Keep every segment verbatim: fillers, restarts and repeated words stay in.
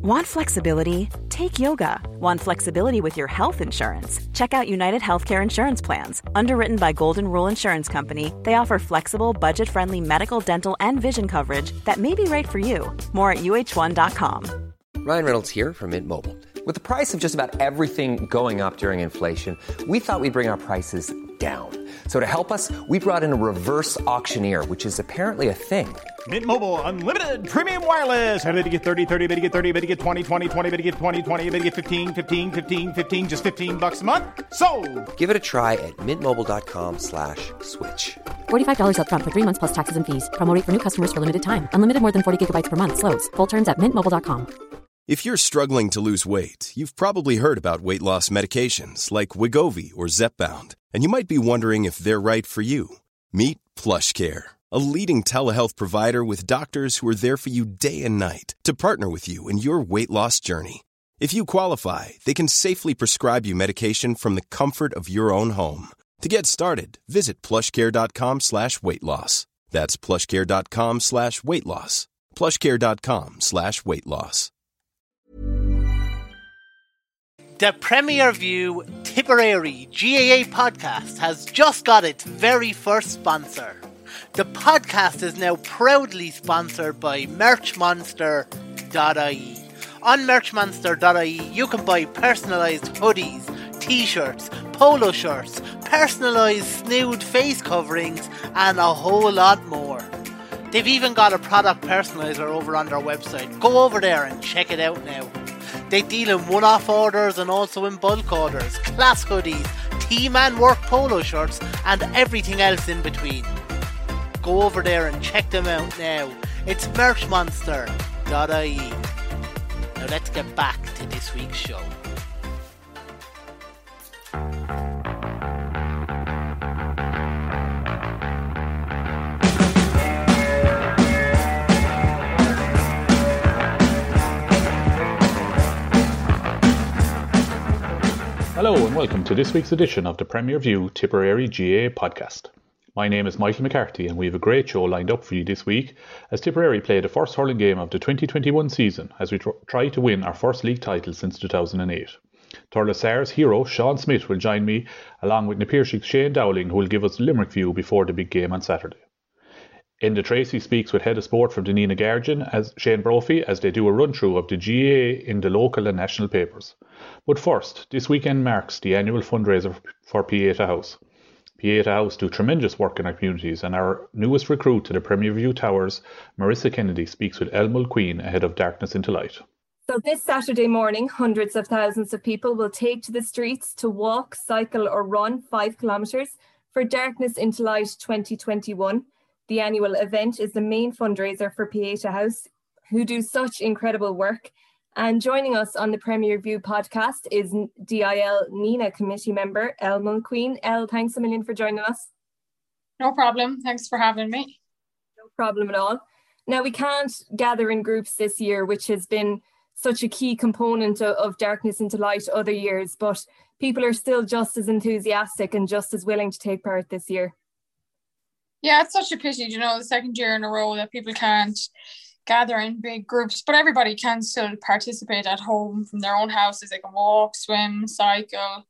Want flexibility? Take yoga. Want flexibility with your health insurance? Check out United Healthcare Insurance Plans. Underwritten by Golden Rule Insurance Company, they offer flexible, budget-friendly medical, dental, and vision coverage that may be right for you. More at U H one dot com. Ryan Reynolds here from Mint Mobile. With the price of just about everything going up during inflation, we thought we'd bring our prices down. So to help us, we brought in a reverse auctioneer, which is apparently a thing. Mint Mobile Unlimited Premium Wireless. How to get thirty, thirty, how to get thirty, how to get twenty, twenty, twenty, how to get twenty, twenty, how to get fifteen, fifteen, fifteen, fifteen, just fifteen bucks a month? Sold! Give it a try at mintmobile.com slash switch. forty-five dollars up front for three months plus taxes and fees. Promo rate for new customers for limited time. Unlimited more than forty gigabytes per month. Slows full terms at mint mobile dot com. If you're struggling to lose weight, you've probably heard about weight loss medications like Wegovy or Zepbound, and you might be wondering if they're right for you. Meet PlushCare, a leading telehealth provider with doctors who are there for you day and night to partner with you in your weight loss journey. If you qualify, they can safely prescribe you medication from the comfort of your own home. To get started, visit plushcare.com slash weight loss. That's plushcare.com slash weight loss. plushcare.com slash weight loss. The Premier View Tipperary G A A podcast has just got its very first sponsor. The podcast is now proudly sponsored by merch monster dot I E. On merch monster dot I E you can buy personalised hoodies, t-shirts, polo shirts, personalised snood face coverings and a whole lot more. They've even got a product personaliser over on their website. Go over there and check it out now. They deal in one-off orders and also in bulk orders, class hoodies, team and work polo shirts and everything else in between. Go over there and check them out now. It's merch monster dot I E. Now let's get back to this week's show. Hello and welcome to this week's edition of the Premier View Tipperary G A A podcast. My name is Michael McCarthy and we have a great show lined up for you this week as Tipperary play the first hurling game of the twenty twenty-one season as we tr- try to win our first league title since two thousand eight. Thurles hero Sean Smith will join me along with Napiershik's Shane Dowling, who will give us the Limerick view before the big game on Saturday. Enda Tracy speaks with Head of Sport from the Nenagh Guardian as Shane Brophy as they do a run-through of the G A A in the local and national papers. But first, this weekend marks the annual fundraiser for Pieta House. Pieta House do tremendous work in our communities, and our newest recruit to the Premier View Towers, Marissa Kennedy, speaks with El Mulqueen ahead of Darkness into Light. So this Saturday morning, hundreds of thousands of people will take to the streets to walk, cycle or run five kilometres for Darkness into Light twenty twenty-one. The annual event is the main fundraiser for Pieta House, who do such incredible work. And joining us on the Premier View podcast is D I L Nenagh committee member El Mulqueen. El, thanks a million for joining us. No problem. Thanks for having me. No problem at all. Now, we can't gather in groups this year, which has been such a key component of, of Darkness into Light other years, but people are still just as enthusiastic and just as willing to take part this year. Yeah, it's such a pity, you know, the second year in a row that people can't gather in big groups, but everybody can still participate at home from their own houses. They can walk, swim, cycle.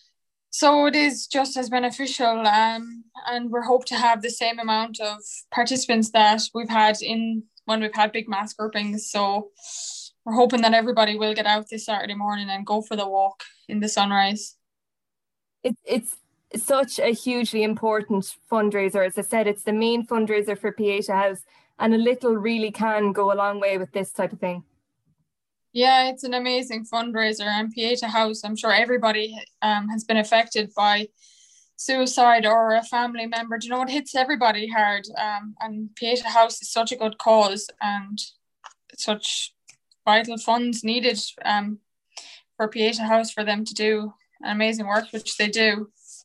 So it is just as beneficial, um, and we're hope to have the same amount of participants that we've had in when we've had big mass groupings. So we're hoping that everybody will get out this Saturday morning and go for the walk in the sunrise. It, it's such a hugely important fundraiser. As I said, it's the main fundraiser for Pieta House, and a little really can go a long way with this type of thing. Yeah, it's an amazing fundraiser, and Pieta House, I'm sure everybody um, has been affected by suicide or a family member. Do you know, it hits everybody hard, um, and Pieta House is such a good cause and such vital funds needed um, for Pieta House for them to do an amazing work, which they do.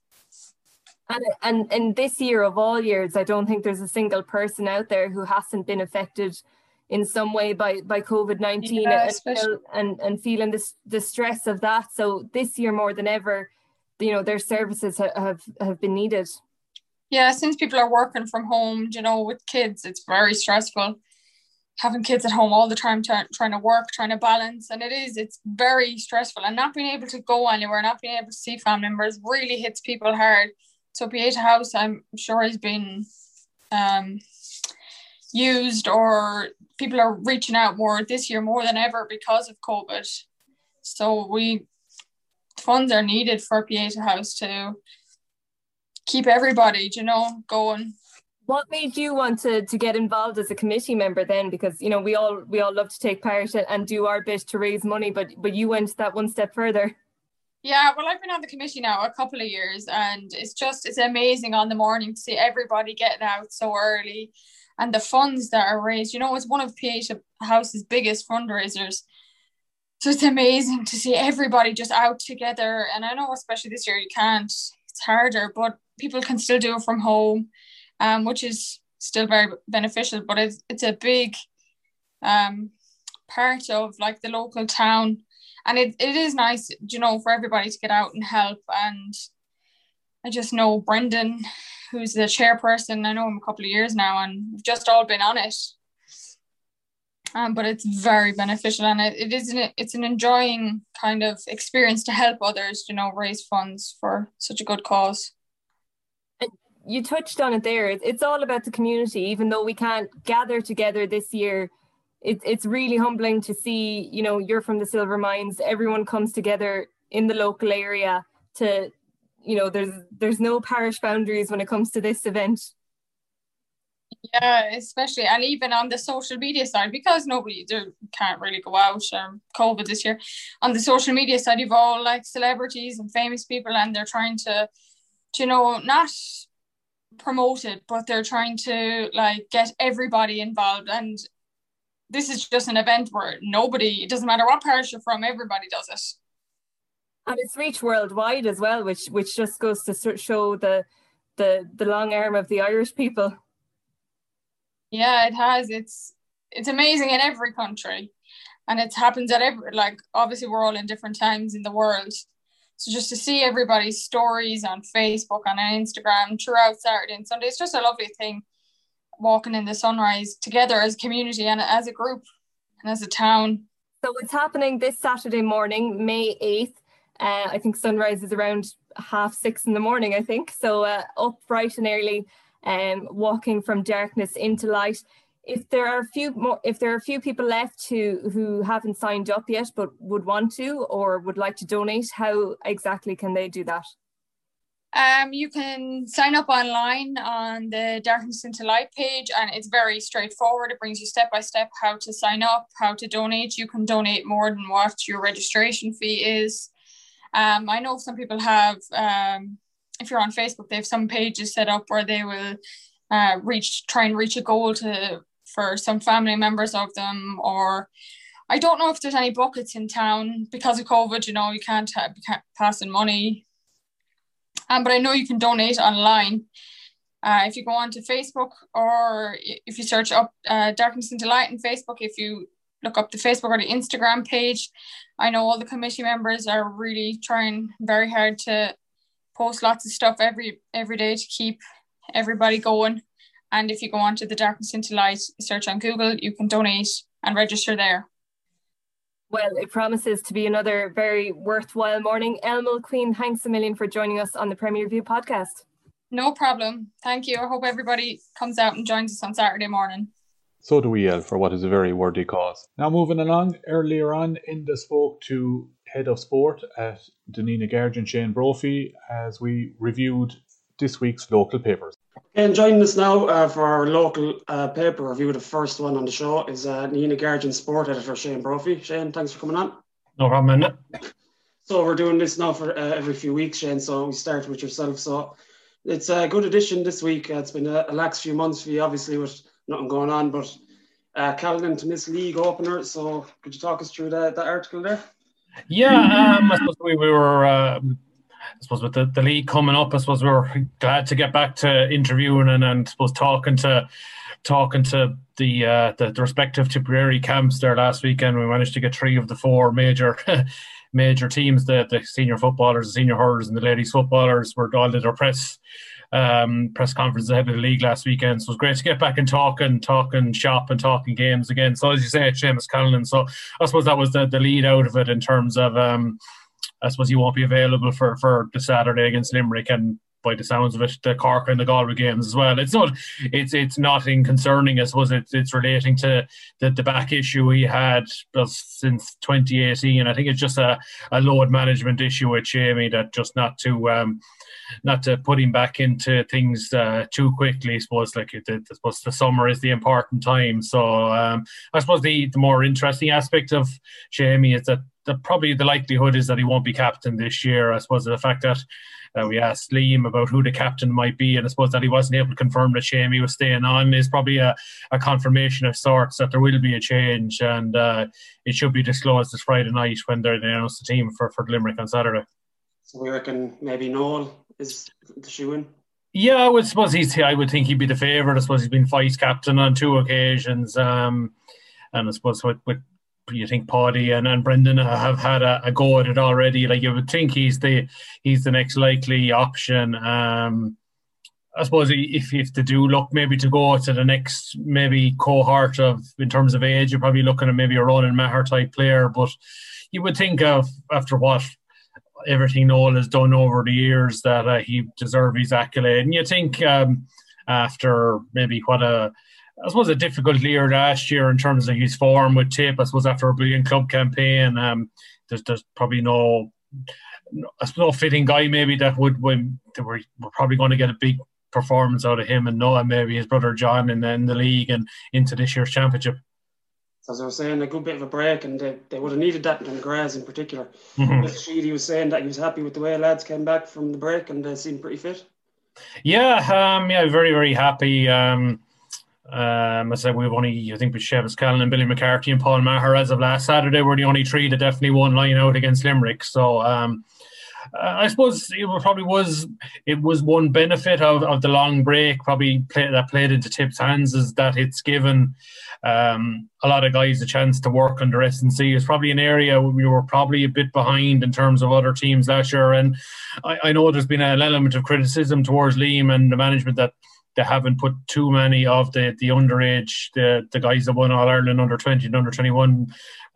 And, and and this year of all years, I don't think there's a single person out there who hasn't been affected in some way by, by COVID nineteen yeah, and, and and feeling this the stress of that. So this year more than ever, you know, their services ha- have, have been needed. Yeah, since people are working from home, you know, with kids, it's very stressful. having kids at home all the time, t- trying to work, trying to balance. And it is, it's very stressful. And not being able to go anywhere, not being able to see family members really hits people hard. So Pieta House, I'm sure, has been um, used, or people are reaching out more this year more than ever because of COVID. So we funds are needed for Pieta House to keep everybody, you know, going. What made you want to to get involved as a committee member then? Because, you know, we all we all love to take part and do our bit to raise money, but but you went that one step further. Yeah, well, I've been on the committee now a couple of years, and it's just, it's amazing on the morning to see everybody getting out so early, and the funds that are raised. You know, it's one of Pieta House's biggest fundraisers. So it's amazing to see everybody just out together. And I know especially this year you can't, it's harder, but people can still do it from home. Um, which is still very beneficial, but it's it's a big um part of like the local town, and it, it is nice, you know, for everybody to get out and help. And I just know Brendan, who's the chairperson. I know him a couple of years now, and we've just all been on it. Um, but it's very beneficial, and it, it is an, it's an enjoying kind of experience to help others, you know, raise funds for such a good cause. You touched on it there. It's all about the community. Even though we can't gather together this year, it, it's really humbling to see, you know, you're from the Silver Mines, everyone comes together in the local area to, you know, there's there's no parish boundaries when it comes to this event. Yeah, especially, and even on the social media side, because nobody there can't really go out, um, COVID this year. On the social media side, you've all like celebrities and famous people, and they're trying to, you know, not promote it, but they're trying to like get everybody involved. And this is just an event where nobody, it doesn't matter what parish you're from, everybody does it. And it's reached worldwide as well, which which just goes to show the the the long arm of the Irish people. Yeah, it has. It's it's amazing in every country, and it happens at every, like, obviously we're all in different times in the world. So just to see everybody's stories on Facebook and on Instagram throughout Saturday and Sunday, it's just a lovely thing, walking in the sunrise together as a community and as a group and as a town. So it's happening this Saturday morning, May eighth. Uh, I think sunrise is around half six in the morning, I think. So uh, up bright and early, um, walking from darkness into light. If there are a few more, if there are a few people left who who haven't signed up yet but would want to or would like to donate, how exactly can they do that? Um, you can sign up online on the Darkness into Light page, and it's very straightforward. It brings you step by step how to sign up, how to donate. You can donate more than what your registration fee is. Um, I know some people have, um, if you're on Facebook, they have some pages set up where they will uh, reach, try and reach a goal to. For some family members of them, or I don't know if there's any buckets in town because of COVID, you know, you can't, have, you can't pass in money. Um, but I know you can donate online. Uh, if you go onto Facebook, or if you search up uh, Darkness into Light on Facebook, if you look up the Facebook or the Instagram page, I know all the committee members are really trying very hard to post lots of stuff every every day to keep everybody going. And if you go on to the Darkness into Light, search on Google, you can donate and register there. Well, it promises to be another very worthwhile morning. Elle Mulqueen, thanks a million for joining us on the Premier View podcast. No problem. Thank you. I hope everybody comes out and joins us on Saturday morning. So do we, Elle, for what is a very worthy cause. Now moving along, earlier on, Inda spoke to Head of Sport at Denina Guardian, Shane Brophy, as we reviewed this week's local papers. And joining us now uh, for our local uh, paper review, the first one on the show, is uh, Nenagh Guardian sport editor Shane Brophy. Shane, thanks for coming on. No problem, man. So we're doing this now for uh, every few weeks, Shane, so we start with yourself. So it's a good edition this week. Uh, it's been a, a lax few months for you, obviously, with nothing going on, but uh, Caledon to miss league opener. So could you talk us through that, that article there? Yeah, um, I suppose we, we were... Uh, I suppose with the, the league coming up, I suppose we we're glad to get back to interviewing and, and I suppose talking to talking to the, uh, the the respective Tipperary camps there last weekend. We managed to get three of the four major major teams, the, the senior footballers, the senior hurlers and the ladies footballers, were all did their press um, press conference ahead of the league last weekend. So it was great to get back and talking, talking shop and talking games again. So as you say, Seamus Callanan. So I suppose that was the, the lead out of it in terms of, um, I suppose he won't be available for, for the Saturday against Limerick, and by the sounds of it, the Cork and the Galway games as well. It's not, it's it's nothing concerning. I suppose it's it's relating to the, the back issue he had since twenty eighteen. I think it's just a, a load management issue with Shamey, that just not to um, not to put him back into things uh, too quickly. I suppose like it, I suppose the summer is the important time. So um, I suppose the, the more interesting aspect of Shamey is that the, probably the likelihood is that he won't be captain this year. I suppose the fact that uh, we asked Liam about who the captain might be, and I suppose that he wasn't able to confirm that Shamey was staying on is probably a, a confirmation of sorts that there will be a change, and uh, it should be disclosed this Friday night when they announce the team for, for Limerick on Saturday. So we reckon maybe Noel is the shoe-in? Yeah, I would suppose he's. I would think he'd be the favourite. I suppose he's been vice captain on two occasions, um, and I suppose with, with you think Paddy and, and Brendan have had a, a go at it already. Like you would think he's the he's the next likely option. Um, I suppose if if they do look maybe to go to the next maybe cohort of in terms of age, you're probably looking at maybe a Ronan Maher type player. But you would think of after what everything Noel has done over the years that uh, he deserves his accolade. And you think um, after maybe what a I suppose a difficult year last year in terms of his form with Tip, I suppose after a brilliant club campaign, um, there's, there's probably no, no fitting guy maybe that would when we're, we're probably going to get a big performance out of him and Noah, maybe his brother John in the, in the league and into this year's championship. As I was saying, a good bit of a break, and they, they would have needed that in Graz in particular. Mm-hmm. Sheedy was saying that he was happy with the way lads came back from the break and they seemed pretty fit. Yeah, um, yeah, very, very happy. Um, Um, I said we've only, I think, with Seamus Callanan, Billy McCarthy, and Paul Maher as of last Saturday were the only three that definitely won line out against Limerick. So um, uh, I suppose it probably was it was one benefit of, of the long break, probably play, that played into Tip's hands, is that it's given um, a lot of guys a chance to work under S and C. It's probably an area we were probably a bit behind in terms of other teams last year, and I, I know there's been an element of criticism towards Liam and the management that they haven't put too many of the, the underage, the, the guys that won All Ireland under twenty and under twenty-one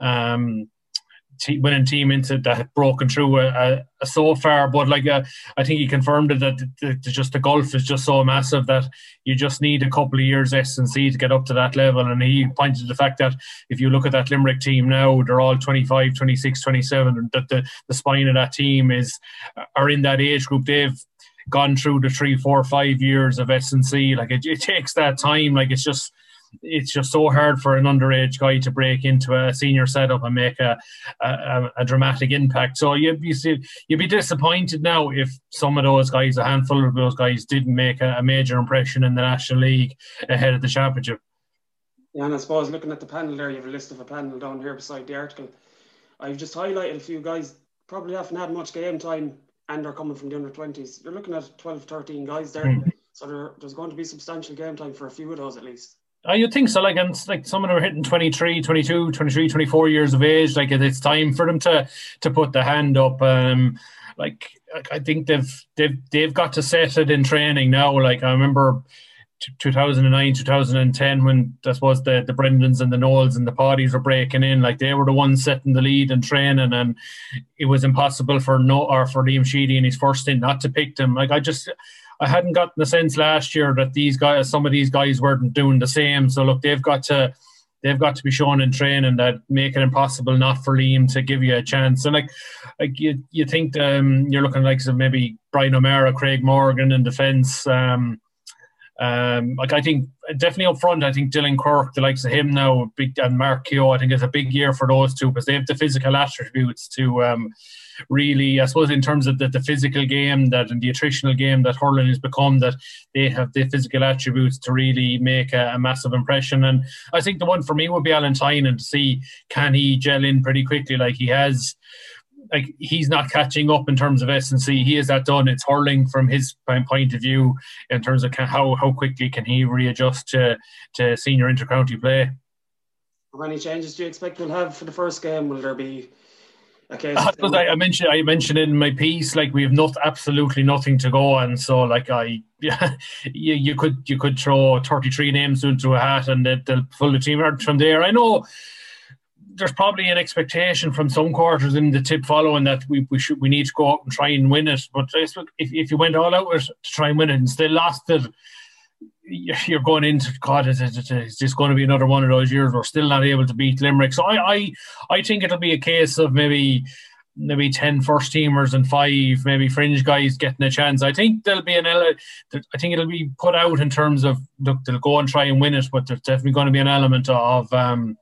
um, te- winning team into that had broken through a, a, a so far. But like uh, I think he confirmed it that the, the, just the gulf is just so massive that you just need a couple of years S and C to get up to that level. And he pointed to the fact that if you look at that Limerick team now, they're all twenty-five, twenty-six, twenty-seven, and that the, the spine of that team is are in that age group. They've gone through the three, four, five years of S and C. Like it, it takes that time. Like it's just, it's just so hard for an underage guy to break into a senior setup and make a a, a dramatic impact. So you you see, you'd be disappointed now if some of those guys, a handful of those guys, didn't make a, a major impression in the National League ahead of the championship. Yeah, and I suppose looking at the panel there, you have a list of a panel down here beside the article. I've just highlighted a few guys probably haven't had much game time and are coming from the under twenties. You're looking at twelve, thirteen guys there. Mm. So there, there's going to be substantial game time for a few of those at least. Oh, you'd think so. Like, and like some of them are hitting twenty-three, twenty-two, twenty-three, twenty-four years of age. Like, it's time for them to to put the hand up. Um, like, I think they've they've they've got to set it in training now. Like, I remember two thousand nine, two thousand ten when I suppose the the Brendans and the Knowles and the Paddies were breaking in. Like, they were the ones setting the lead in training, and it was impossible for no or for Liam Sheedy in his first stint not to pick them. Like, I just. I hadn't gotten the sense last year that these guys, some of these guys weren't doing the same. So look, they've got to, they've got to be shown in training that make it impossible not for Liam to give you a chance. And like, like you, you think um, you're looking like some maybe Brian O'Mara, Craig Morgan in defence. Um, um, like I think definitely up front, I think Dylan Quirk, the likes of him now, big and Mark Keogh, I think it's a big year for those two because they have the physical attributes to. Um, really, I suppose in terms of the, the physical game that and the attritional game that hurling has become, that they have the physical attributes to really make a, a massive impression. And I think the one for me would be Alan Tynan to see can he gel in pretty quickly. Like he has, like he's not catching up in terms of S and C. He has that done. It's hurling from his point of view in terms of can, how how quickly can he readjust to to senior intercounty play. How many changes do you expect we'll have for the first game? Will there be Okay. I, I, I mentioned I mentioned in my piece, like we have not absolutely nothing to go on. So like I, yeah, you, you could you could throw thirty-three names into a hat and they'll, they'll pull the team out from there. I know there's probably an expectation from some quarters in the tip following that we we should we need to go out and try and win it. But if if you went all out with it to try and win it and still lost it, you're going into God. Is this going to be another one of those years we're still not able to beat Limerick? So I, I, I think it'll be a case of maybe, maybe ten first teamers and five maybe fringe guys getting a chance. I think there'll be an. I think it'll be put out in terms of look, they'll go and try and win it, but there's definitely going to be an element of um,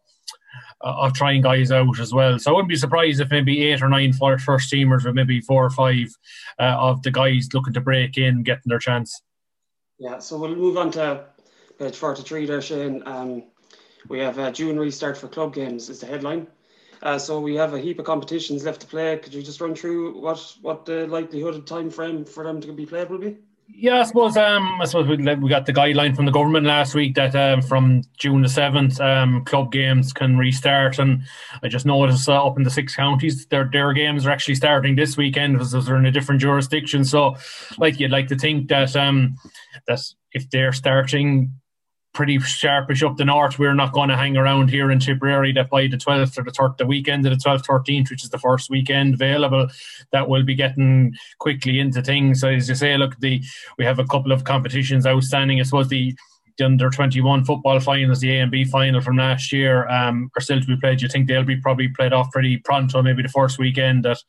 of trying guys out as well. So I wouldn't be surprised if maybe eight or nine first teamers, or maybe four or five uh, of the guys looking to break in getting their chance. Yeah, so we'll move on to page forty-three there, Shane. Um, we have a June restart for club games is the headline. Uh, so we have a heap of competitions left to play. Could you just run through what, what the likelihood of time frame for them to be played will be? Yeah, I suppose um, I suppose we, we got the guideline from the government last week that um, from June the seventh, um, club games can restart. And I just noticed uh, up in the six counties, their their games are actually starting this weekend because they're in a different jurisdiction. So, like you'd like to think that um, that if they're starting pretty sharpish up the north, we're not going to hang around here in Tipperary, that by the twelfth or the third, the weekend of the twelfth, thirteenth, which is the first weekend available, that will be getting quickly into things. So as you say, look, the we have a couple of competitions outstanding. I suppose the, the under twenty-one football finals, the A and B final from last year, um, are still to be played. You think they'll be probably played off pretty pronto, maybe the first weekend that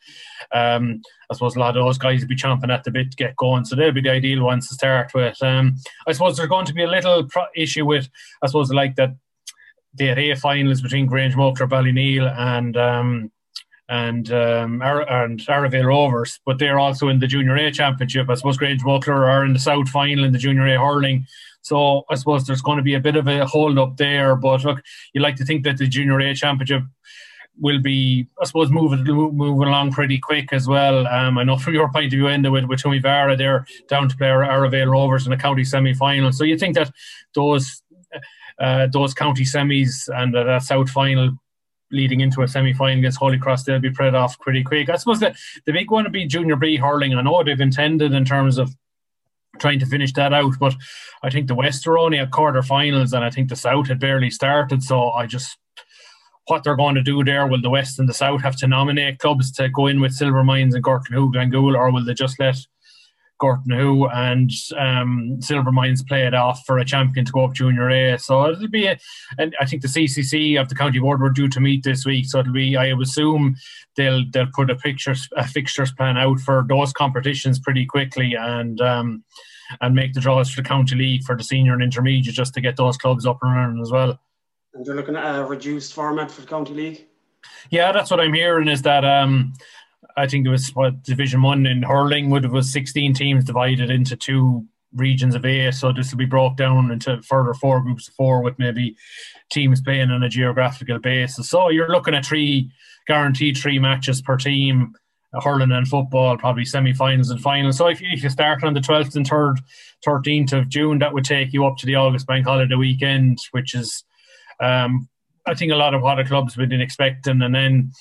um, I suppose a lot of those guys will be chomping at the bit to get going. So they'll be the ideal ones to start with. Um, I suppose there's going to be a little pro- issue with, I suppose, like that the A finals between Grange Muckler, Ballyneal and um, and um, Ar- and Arravale Rovers, but they're also in the Junior A Championship. I suppose Grange Muckler are in the South final in the Junior A hurling. So I suppose there's going to be a bit of a hold up there. But look, you like to think that the Junior A Championship will be, I suppose, moving moving along pretty quick as well. Um, I know from your point of view, Enda, with, with Tumivara, they're down to play Arravale Rovers in a county semi-final. So you think that those uh, those county semis and uh, that South final leading into a semi-final against Holy Cross, they'll be played off pretty quick. I suppose the, the big one would be Junior B hurling. I know they've intended in terms of trying to finish that out, but I think the West are only at quarter-finals and I think the South had barely started. So I just... what they're going to do there, will the West and the South have to nominate clubs to go in with Silver Mines and Gortnahoe, Glengool, or will they just let Gortnahoe and um, Silver Mines play it off for a champion to go up Junior A? So it'll be, a, and I think the C C C of the County Board were due to meet this week, so it'll be, I would assume they'll they'll put a pictures a fixtures plan out for those competitions pretty quickly and um, and make the draws for the County League for the senior and intermediate just to get those clubs up and running as well. And you're looking at a reduced format for the County League? Yeah, that's what I'm hearing, is that um, I think it was what Division One in hurling would have was sixteen teams divided into two regions of eight. So this will be broke down into further four groups of four with maybe teams playing on a geographical basis. So you're looking at three guaranteed three matches per team, hurling and football, probably semi-finals and finals. So if you, if you start on the twelfth and third, thirteenth of June, that would take you up to the August Bank Holiday weekend, which is Um, I think a lot of what the clubs have been expecting, and then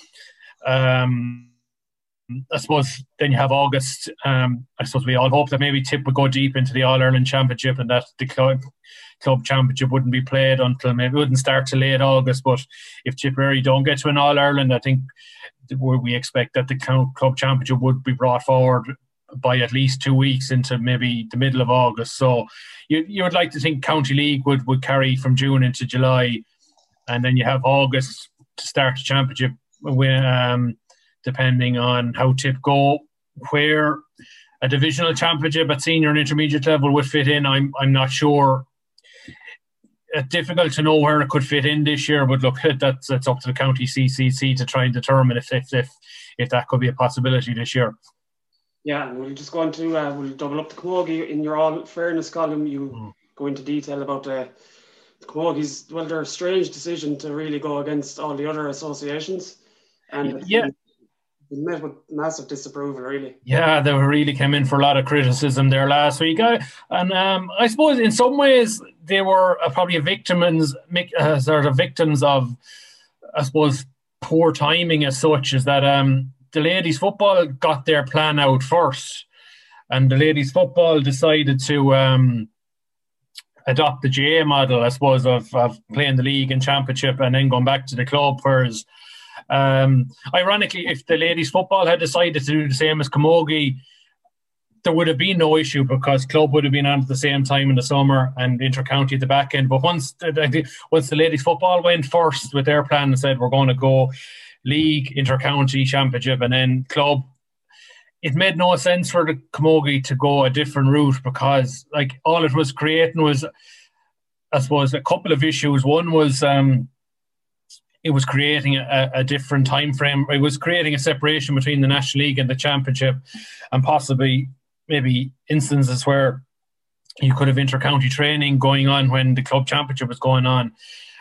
um, I suppose then you have August. Um, I suppose we all hope that maybe Tip would go deep into the All-Ireland Championship and that the club, club championship wouldn't be played until maybe it wouldn't start till late August. But if Tipperary don't get to an All-Ireland, I think we expect that the club championship would be brought forward by at least two weeks into maybe the middle of August. So you you would like to think County League would, would carry from June into July, and then you have August to start the championship, um, depending on how Tip go. Where a divisional championship at senior and intermediate level would fit in, I'm I'm not sure. It's difficult to know where it could fit in this year, but look, that's that's up to the county C C C to try and determine if if if, if that could be a possibility this year. Yeah, and we'll just go on to, uh, we'll double up the Camogie. In your All Fairness column, you mm. go into detail about the, the Camogies, well, their strange decision to really go against all the other associations. And yeah. Been met with massive disapproval, really. Yeah, they really came in for a lot of criticism there last week. I, and um, I suppose in some ways they were uh, probably victims, uh, sort of victims of, I suppose, poor timing as such is that um, the ladies' football got their plan out first, and the ladies' football decided to um, adopt the G A A model, I suppose, of, of playing the league and championship and then going back to the club. Whereas, um, ironically, if the ladies' football had decided to do the same as Camogie, there would have been no issue because club would have been on at the same time in the summer and inter-county at the back end. But once the, once the ladies' football went first with their plan and said we're going to go league, inter-county, championship, and then club, it made no sense for the Camogie to go a different route because, like, all it was creating was, I suppose, a couple of issues. One was um, it was creating a, a different time frame. It was creating a separation between the National League and the Championship, and possibly maybe instances where you could have inter-county training going on when the club championship was going on.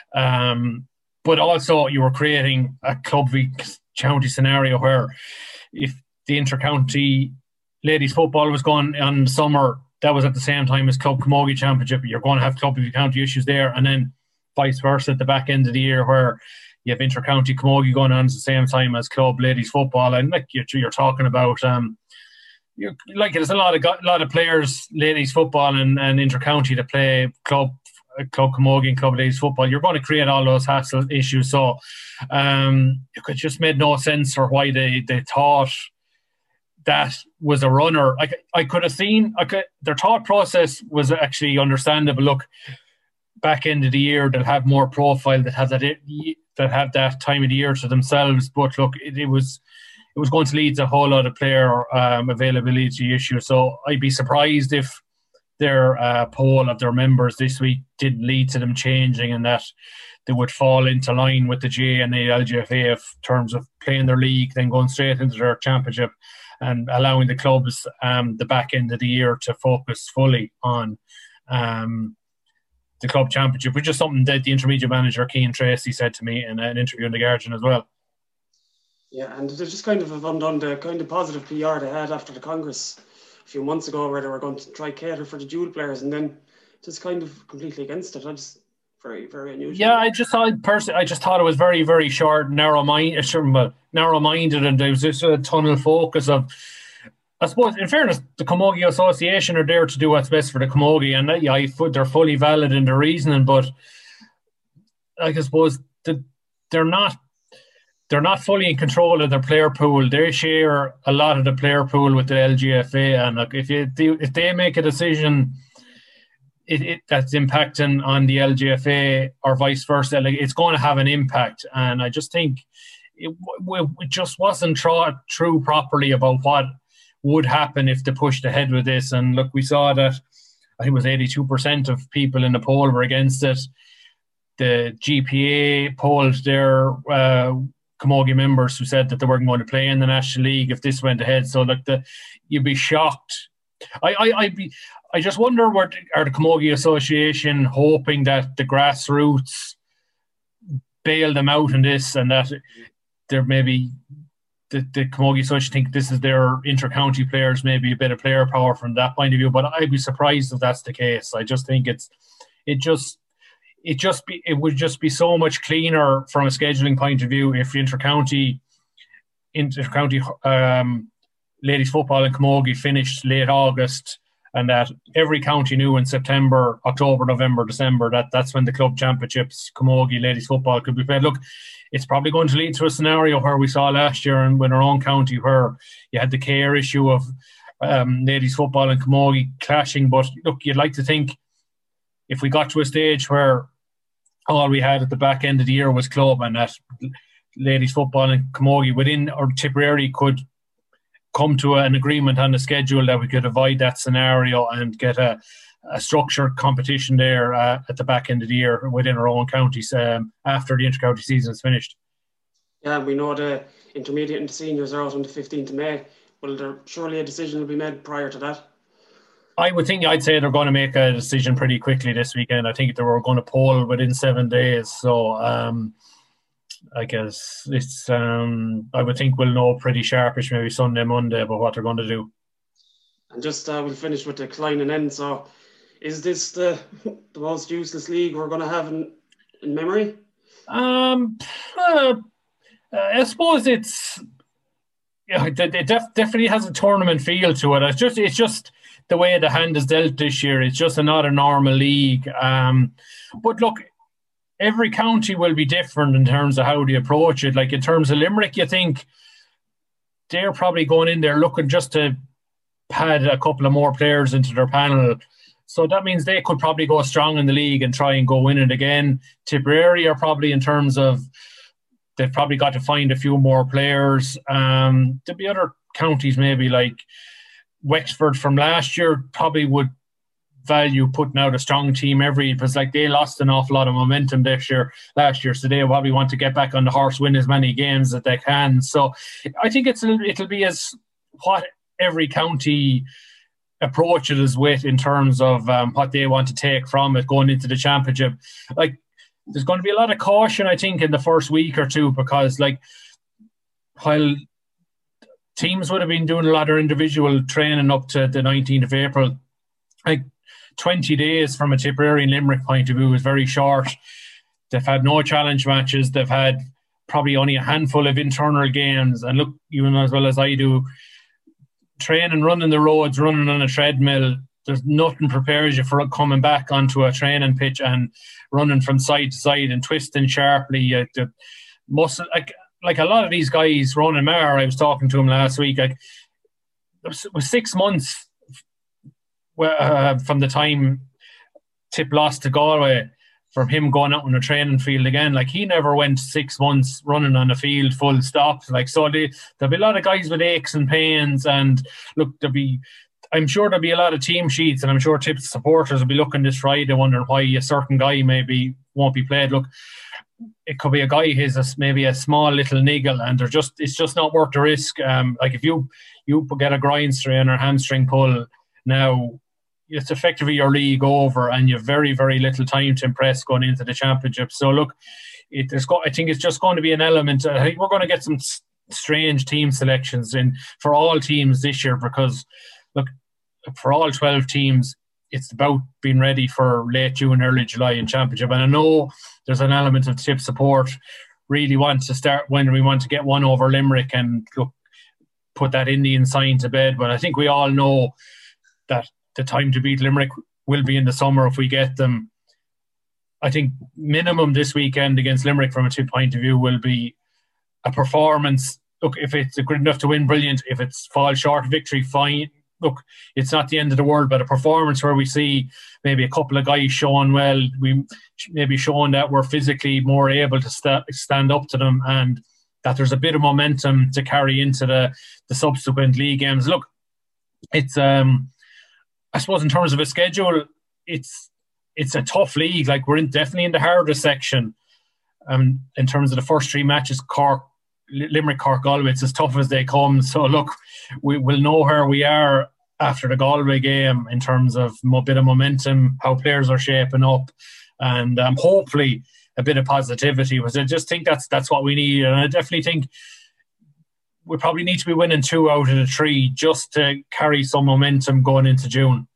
Um, but also you were creating a club v county scenario where if the inter-county ladies football was going on in the summer, that was at the same time as club Camogie championship, you're going to have club v county issues there, and then vice versa at the back end of the year where you have inter-county Camogie going on at the same time as club ladies football. And like you're, you're talking about um, You, like there's a lot of a lot of players, ladies football and, and inter-county to play club club Camogie and club ladies football. You're going to create all those hassle issues. So um, it just made no sense for why they, they thought that was a runner. Like I could have seen, I could, their thought process was actually understandable. Look, back end of the year they'll have more profile that have that that have that time of the year to themselves. But look, it, it was. It was going to lead to a whole lot of player um, availability issues. So I'd be surprised if their uh, poll of their members this week didn't lead to them changing and that they would fall into line with the G A A and the L G F A in terms of playing their league, then going straight into their championship and allowing the clubs um, the back end of the year to focus fully on um, the club championship, which is something that the intermediate manager, Cian Tracy, said to me in an interview in The Guardian as well. Yeah, and they just kind of have undone the kind of positive P R they had after the Congress a few months ago where they were going to try cater for the dual players and then just kind of completely against it. I just, very, very unusual. Yeah, I just thought, personally, I just thought it was very, very short, narrow-minded, narrow-minded and there was just a tunnel focus of, I suppose, in fairness, the Camogie Association are there to do what's best for the Camogie and yeah, they're fully valid in their reasoning, but I suppose the, they're not They're not fully in control of their player pool. They share a lot of the player pool with the L G F A, and look, if you if they make a decision, it, it that's impacting on the L G F A or vice versa, like, it's going to have an impact. And I just think it, it just wasn't thought through properly about what would happen if they pushed ahead with this. And look, we saw that I think it was eighty-two percent of people in the poll were against it. The G P A polled their Uh, Camogie members who said that they weren't going to play in the National League if this went ahead. So like the, you'd be shocked. I I I'd be I just wonder what are the Camogie Association hoping that the grassroots bail them out in this and that there maybe the, the Camogie Association think this is their inter-county players, maybe a bit of player power from that point of view. But I'd be surprised if that's the case. I just think it's it just. It just be it would just be so much cleaner from a scheduling point of view if inter-county inter-county um, ladies football and Camogie finished late August and that every county knew in September, October, November, December that that's when the club championships, Camogie ladies football could be played. Look, it's probably going to lead to a scenario where we saw last year in, in our own county where you had the care issue of um, ladies football and Camogie clashing. But look, you'd like to think if we got to a stage where all we had at the back end of the year was club and that ladies football and Camogie within or Tipperary could come to an agreement on the schedule that we could avoid that scenario and get a, a structured competition there uh, at the back end of the year within our own counties um, after the inter-county season is finished. Yeah, we know the intermediate and the seniors are out on the fifteenth of May. Will there surely a decision will be made prior to that? I would think I'd say they're going to make a decision pretty quickly this weekend. I think they were going to poll within seven days. So um, I guess it's. Um, I would think we'll know pretty sharpish maybe Sunday, Monday about what they're going to do. And just uh, we'll finish with the Klein and end. So is this the the most useless league we're going to have in, in memory? Um, uh, Uh, I suppose it's yeah, it, it def- definitely has a tournament feel to it. It's just it's just the way the hand is dealt this year. It's just not a normal league. Um, but look, every county will be different in terms of how they approach it. Like in terms of Limerick, you think they're probably going in there looking just to pad a couple of more players into their panel. So that means they could probably go strong in the league and try and go win it again. Tipperary are probably in terms of they've probably got to find a few more players. Um, there'll be other counties maybe like Wexford from last year probably would value putting out a strong team every because like they lost an awful lot of momentum this year last year, so they probably want to get back on the horse, win as many games as they can. So I think it's it'll be as what every county approaches with in terms of um, what they want to take from it going into the championship. Like there's going to be a lot of caution, I think, in the first week or two because like while teams would have been doing a lot of individual training up to the nineteenth of April, like twenty days from a Tipperary and Limerick point of view is very short. They've had no challenge matches. They've had probably only a handful of internal games. And look, you know as well as I do, training, running the roads, running on a treadmill, there's nothing prepares you for coming back onto a training pitch and running from side to side and twisting sharply. Uh, the muscle, like, like a lot of these guys, Ronan Maher, I was talking to him last week, like, it was, it was six months Uh, from the time Tip lost to Galway, from him going out on a training field again. Like he never went six months running on a field full stop. Like so, they, there'll be a lot of guys with aches and pains. And look, there'll be, I'm sure there'll be a lot of team sheets, and I'm sure Tip's supporters will be looking this Friday, wondering why a certain guy maybe won't be played. Look, it could be a guy who's a, maybe a small little niggle, and they're just it's just not worth the risk. Um, like if you you get a groin strain or hamstring pull now, it's effectively your league over and you've very, very little time to impress going into the championship. So look, it, there's got, I think it's just going to be an element. I think we're going to get some s- strange team selections in for all teams this year because look, for all twelve teams, it's about being ready for late June, early July in championship. And I know there's an element of Tip support really want to start when we want to get one over Limerick and look, put that Indian sign to bed. But I think we all know that the time to beat Limerick will be in the summer if we get them. I think minimum this weekend against Limerick from a Tip point of view will be a performance. Look, if it's good enough to win, brilliant. If it's fall short victory, fine. Look, it's not the end of the world, but a performance where we see maybe a couple of guys showing well, we maybe showing that we're physically more able to st- stand up to them and that there's a bit of momentum to carry into the, the subsequent league games. Look, it's... um. I suppose in terms of a schedule, it's it's a tough league. Like we're in, definitely in the hardest section. Um, in terms of the first three matches, Cork, Limerick, Cork, Galway, it's as tough as they come. So look, we will know where we are after the Galway game in terms of a bit of momentum, how players are shaping up, and um, hopefully a bit of positivity. Because I just think that's that's what we need, and I definitely think we probably need to be winning two out of the three just to carry some momentum going into June.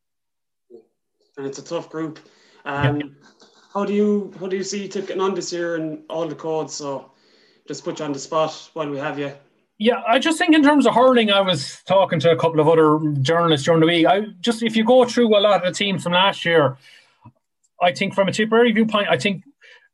And it's a tough group. Um, yeah. How do you how do you see Tip getting on this year and all the codes? So just put you on the spot while we have you. Yeah, I just think in terms of hurling, I was talking to a couple of other journalists during the week. I just if you go through a lot of the teams from last year, I think from a Tipperary viewpoint, I think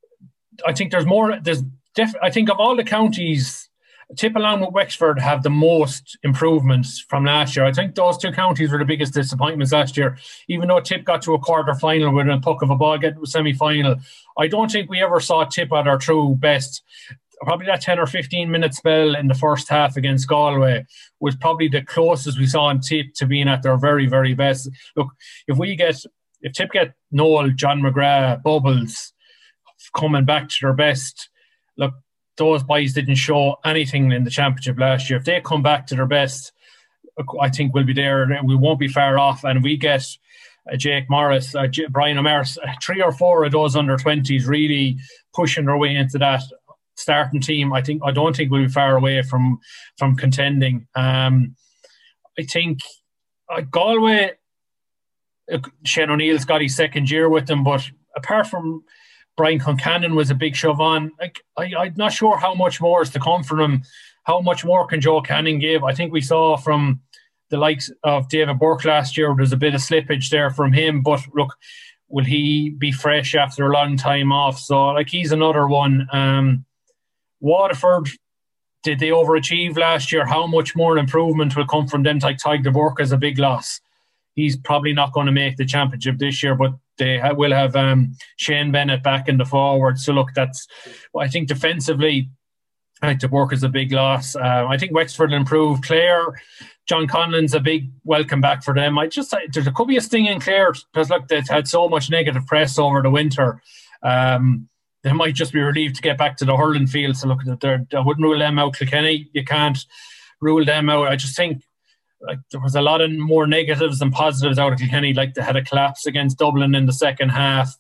I think there's more. There's def, I think of all the counties, Tip along with Wexford have the most improvements from last year. I think those two counties were the biggest disappointments last year. Even though Tip got to a quarter final with a puck of a ball, get to a semi-final, I don't think we ever saw Tip at our true best. Probably that ten or fifteen minute spell in the first half against Galway was probably the closest we saw in Tip to being at their very, very best. Look, if we get, if Tip get Noel, John McGrath, Bubbles coming back to their best, look, those boys didn't show anything in the championship last year. If they come back to their best, I think we'll be there and we won't be far off. And we get uh, Jake Morris, uh, J- Brian O'Meara, three or four of those under twenties really pushing their way into that starting team. I think I don't think we'll be far away from from contending. Um, I think uh, Galway, uh, Shane O'Neill's got his second year with them, but apart from Brian Concannon was a big shove on. Like, I, I'm not sure how much more is to come from him. How much more can Joe Canning give? I think we saw from the likes of David Burke last year, there's a bit of slippage there from him. But look, will he be fresh after a long time off? So, like, he's another one. Um, Waterford, did they overachieve last year? How much more improvement will come from them? Like Tyler Burke is a big loss. He's probably not going to make the championship this year, but they ha- will have um, Shane Bennett back in the forward. So look, that's, well, I think defensively, I think the work is a big loss. Uh, I think Wexford will improve. Clare, John Conlon's a big welcome back for them. I just, I, there could be a sting in Clare because look, they've had so much negative press over the winter. Um, they might just be relieved to get back to the hurling field. So look, I wouldn't rule them out. Kilkenny, you can't rule them out. I just think, like, there was a lot of more negatives than positives out of Kilkenny. Like, they had a collapse against Dublin in the second half.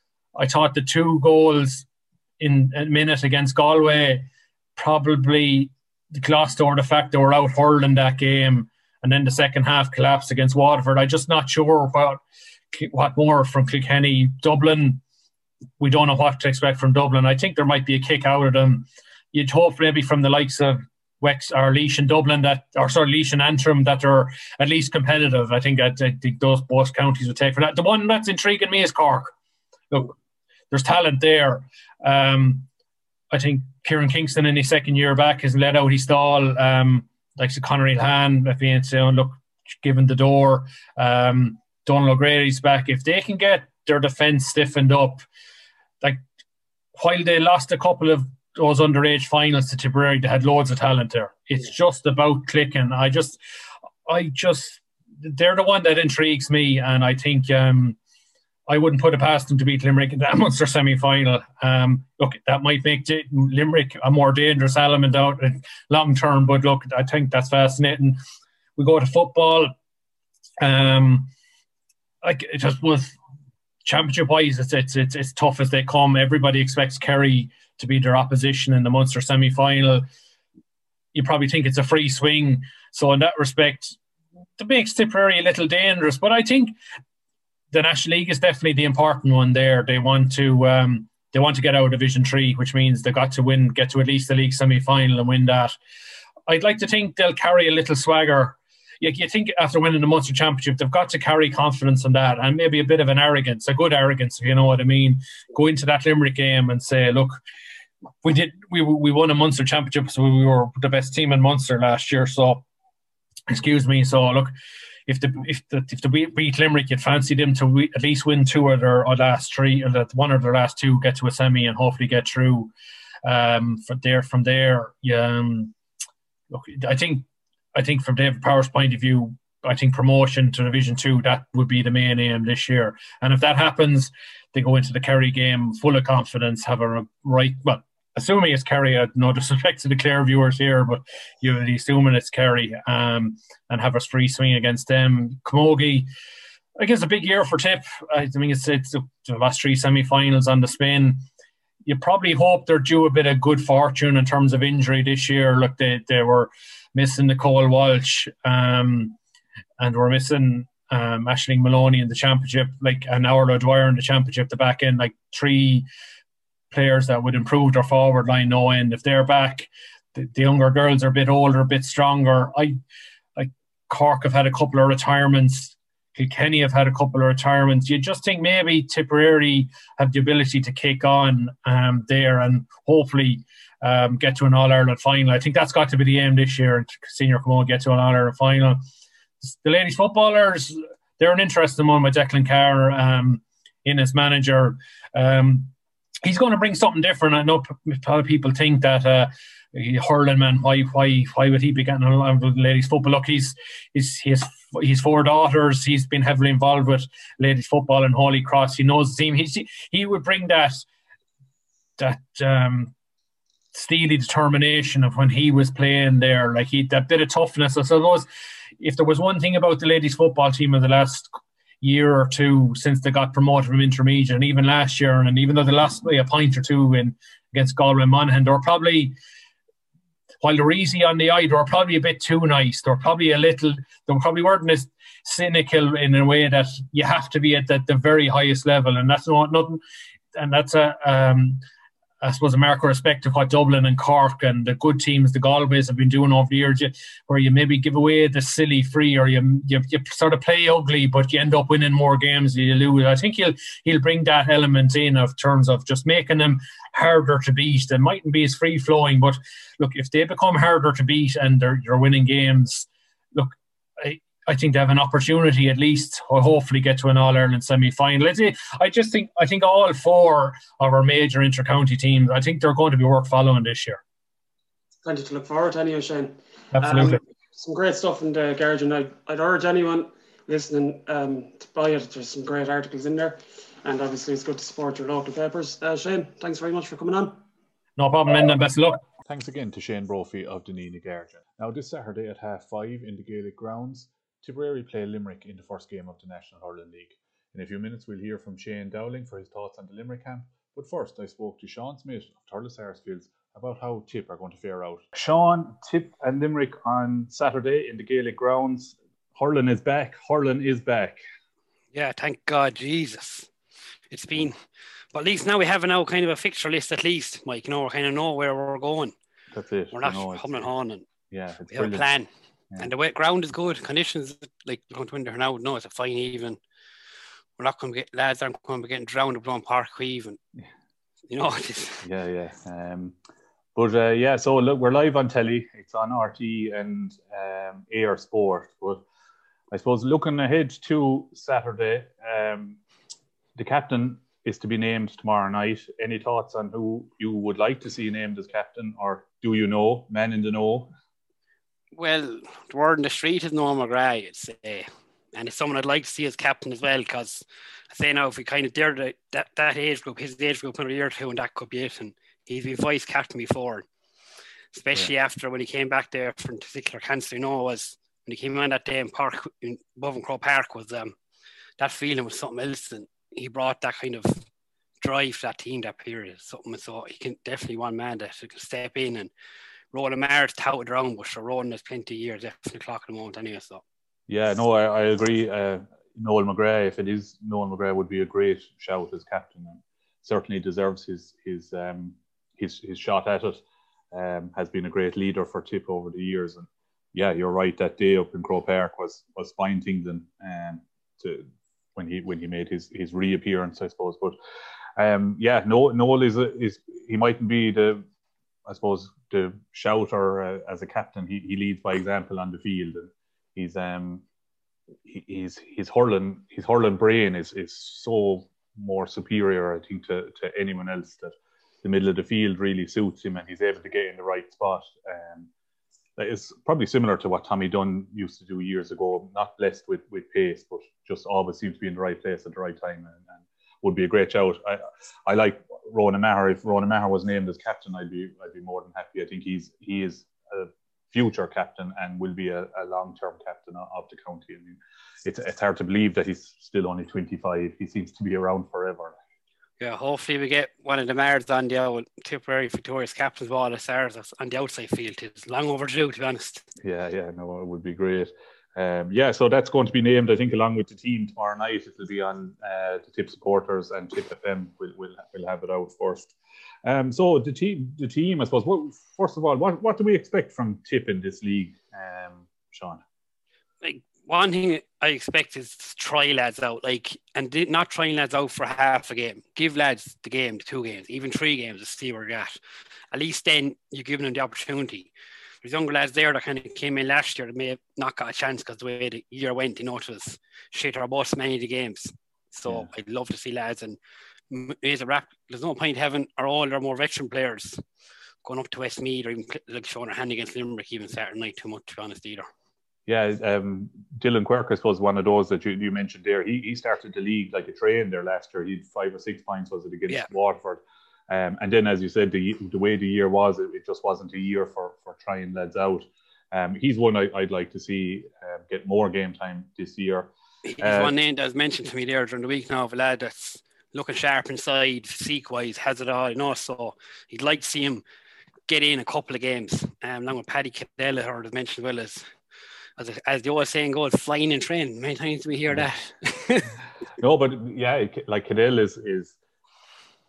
I thought the two goals in a minute against Galway probably glossed over the fact they were out hurling that game, and then the second half collapse against Waterford. I'm just not sure what what more from Kilkenny. Dublin, we don't know what to expect from Dublin. I think there might be a kick out of them. You'd hope maybe from the likes of Wex or Laois and Dublin that, or sorry, Laois and Antrim, that are at least competitive. I think I, I think those both counties would take for that. The one that's intriguing me is Cork. Look, there's talent there. Um, I think Kieran Kingston in his second year back has let out his stall. Um, like so Connery Lhan, if being saying, look, given the door. Um, Donald O'Grady's back. If they can get their defence stiffened up, like while they lost a couple of those underage finals to Tipperary, they had loads of talent there. It's just about clicking. I just, I just, they're the one that intrigues me, and I think um, I wouldn't put it past them to beat Limerick in that Munster semi-final. Um, look, that might make Limerick a more dangerous element out long term, but look, I think that's fascinating. We go to football. Um, like it just was championship-wise, it's, it's it's it's tough as they come. Everybody expects Kerry to be their opposition in the Munster semi-final. You probably think it's a free swing. So in that respect, it makes Tipperary a little dangerous. But I think the National League is definitely the important one there. They want to um, they want to get out of Division three, which means they've got to win, get to at least the league semi-final and win that. I'd like to think they'll carry a little swagger. You, you think after winning the Munster Championship, they've got to carry confidence in that, and maybe a bit of an arrogance, a good arrogance, if you know what I mean. Go into that Limerick game and say, look, we did we we won a Munster Championship, so we were the best team in Munster last year. So, excuse me. So look, if the if the if the beat Limerick, you'd fancy them to at least win two of their or last three, or that one of their last two, get to a semi, and hopefully get through. Um, from there, from there, yeah. Um, look, I think. I think from David Power's point of view, I think promotion to Division two, that would be the main aim this year. And if that happens, they go into the Kerry game full of confidence, have a right, well, assuming it's Kerry, I no disrespect to the Clare viewers here, but you're assuming it's Kerry, um, and have a free swing against them. Camogie, I guess a big year for Tip. I mean, it's, it's the last three semi-finals on the spin. You probably hope they're due a bit of good fortune in terms of injury this year. Look, they, they were missing Nicole Walsh, um, and we're missing um, Aisling Maloney in the championship, like, and Orla Dwyer in the championship, the back end, like three players that would improve their forward line no end. If they're back, the, the younger girls are a bit older, a bit stronger. I like Cork have had a couple of retirements. Kilkenny have had a couple of retirements. You just think maybe Tipperary have the ability to kick on um, there and hopefully um, get to an All-Ireland final. I think that's got to be the aim this year, Senior Camogie get to an All-Ireland final. The ladies footballers, they're an interesting one with Declan Carr um, in as manager. Um, he's going to bring something different. I know a lot of people think that uh, hurling man, why why why would he be getting along with ladies football? Look, he's he's he has he's four daughters. He's been heavily involved with ladies football and Holy Cross. He knows the team. He he would bring that that um, steely determination of when he was playing there. Like he that bit of toughness. I suppose if there was one thing about the ladies football team in the last year or two since they got promoted from intermediate, and even last year, and even though they lost by a point or two in against Galway and Monaghan, they were probably, while they're easy on the eye, they were probably a bit too nice. They were probably a little, they probably weren't as cynical in a way that you have to be at the, the very highest level. And that's not nothing. and that's a um, I suppose a mark of respect to what Dublin and Cork and the good teams, the Galways, have been doing over the years, where you maybe give away the silly free, or you, you you sort of play ugly, but you end up winning more games than you lose. I think he'll he'll bring that element in of terms of just making them harder to beat. They mightn't be as free flowing, but look, if they become harder to beat and they're you're winning games, look, I. I think they have an opportunity at least, or hopefully get to an All-Ireland semi-final. I just think I think all four of our major inter-county teams, I think they're going to be worth following this year. Plenty to look forward to anyway, Shane. Absolutely. Um, some great stuff in the Guardian. I'd, I'd urge anyone listening um, to buy it. There's some great articles in there. And obviously it's good to support your local papers. Uh, Shane, thanks very much for coming on. No problem, and best of luck. Thanks again to Shane Brophy of the Nenagh Guardian. Now this Saturday at half five in the Gaelic grounds, Tipperary play Limerick in the first game of the National Hurling League. In a few minutes we'll hear from Shane Dowling for his thoughts on the Limerick camp, but first I spoke to Sean Smith of Thurles Sarsfields about how Tip are going to fare out. Sean, Tip and Limerick on Saturday in the Gaelic grounds. Hurling is back, hurling is back. Yeah, thank God, Jesus. It's been, but at least now we have now kind of a fixture list at least, Mike, you know, we kind of know where we're going. That's it. We're not humming on and yeah, it's we have brilliant. a plan. Yeah. And the way, ground is good. Conditions, like we're going to win there now. No, it's a fine even. We're not going to get lads aren't going to be getting drowned at Brown Park even. Yeah. You know. It's, yeah, yeah. Um, but uh, yeah, so look, we're live on telly. It's on R T and um, Air Sport. But I suppose looking ahead to Saturday, um, the captain is to be named tomorrow night. Any thoughts on who you would like to see named as captain, or do you know, man in the know? Well, the word in the street is Noel McGrath, I'd say. And it's someone I'd like to see as captain as well, because I say now, if we kind of dare the, that, that age group, his age group, another year or two, and that could be it. And he's been vice captain before, especially yeah. after when he came back there from particular cancer. You know, was when he came on that day in Park, in Boven Crow Park, was um, that feeling was something else. And he brought that kind of drive to that team that period. Something, so he can definitely one man that can step in. And Ronan Maher's touted around, but sure, Ronan has plenty of years definitely clock at the moment anyway. So yeah, no, I, I agree. Uh, Noel McGrath, if it is Noel McGrath, would be a great shout as captain, and certainly deserves his his um his his shot at it. Um, has been a great leader for Tip over the years, and yeah, you're right. That day up in Crow Park was was fine things, and um, to when he when he made his his reappearance, I suppose. But um, yeah, Noel, Noel is a, is he mightn't be the I suppose the shouter uh, as a captain. He he leads by example on the field, and he's um he, he's his hurling his hurling brain is is so more superior, I think, to to anyone else, that the middle of the field really suits him, and he's able to get in the right spot. Um, it's probably similar to what Tommy Dunn used to do years ago. Not blessed with with pace, but just always seems to be in the right place at the right time, and, and would be a great shout. I I like Ronan Maher. If Ronan Maher was named as captain, I'd be I'd be more than happy. I think he's he is a future captain and will be a, a long-term captain of, of the county. I mean, it's it's hard to believe that he's still only twenty-five. He seems to be around forever. Yeah, hopefully we get one of the Mars on the old Tipperary Victoria's captain's ball as Stars on the outside field. It's long overdue, to be honest. Yeah, yeah, no, it would be great. Um, yeah, so that's going to be named, I think, along with the team tomorrow night. It'll be on uh, the Tip supporters, and Tip F M will will will have it out first. Um, so the team, the team, I suppose. What, first of all, what what do we expect from Tip in this league, um, Sean? Like, one thing I expect is to try lads out, like, and not trying lads out for half a game. Give lads the game, the two games, even three games to see where they're at. At least then you're giving them the opportunity. There's younger lads there that kind of came in last year that may have not got a chance because the way the year went, you know, it was shit or bust many of the games. So yeah. I'd love to see lads, and there's a rap. There's no point having our older, more veteran players going up to Westmeath or even like showing their hand against Limerick even Saturday night too much, to be honest, either. Yeah, um, Dylan Quirk, I suppose, one of those that you, you mentioned there. He he started the league like a train there last year. He had five or six points, was it, against yeah. Waterford. Um, and then, as you said, the the way the year was, it, it just wasn't a year for, for trying lads out. Um, he's one I, I'd like to see uh, get more game time this year. He's uh, one name that was mentioned to me there during the week now of a lad that's looking sharp inside, physique-wise, has it all, you know, so he'd like to see him get in a couple of games, um, along with Paddy Cadell, I heard mentioned well as, as, as the old saying goes, flying in train. Many times do we hear that. No, but yeah, like Cadell is, is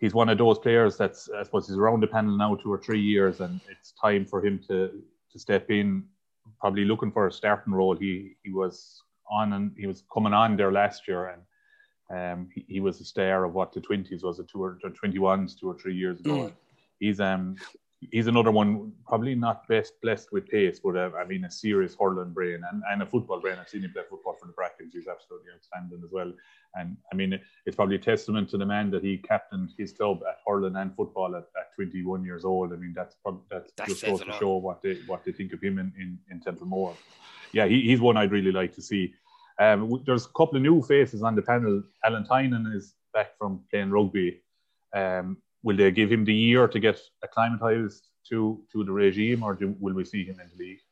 he's one of those players that's, I suppose, he's around the panel now two or three years, and it's time for him to to step in, probably looking for a starting role. He he was on and he was coming on there last year, and um, he, he was a star of what the twenties was, it two or twenty-ones two or three years ago. Mm. He's um he's another one, probably not best blessed with pace, but uh, I mean a serious hurling brain and, and a football brain. I've seen him play football for the Brackens. He's absolutely outstanding as well. And I mean, it's probably a testament to the man that he captained his club at hurling and football at, at twenty-one years old. I mean, that's probably, that's that just goes to show what they what they think of him in, in, in Templemore. Yeah, he, he's one I'd really like to see. Um, there's a couple of new faces on the panel. Alan Tynan is back from playing rugby. Um, will they give him the year to get acclimatised to, to the regime, or do, will we see him in the league?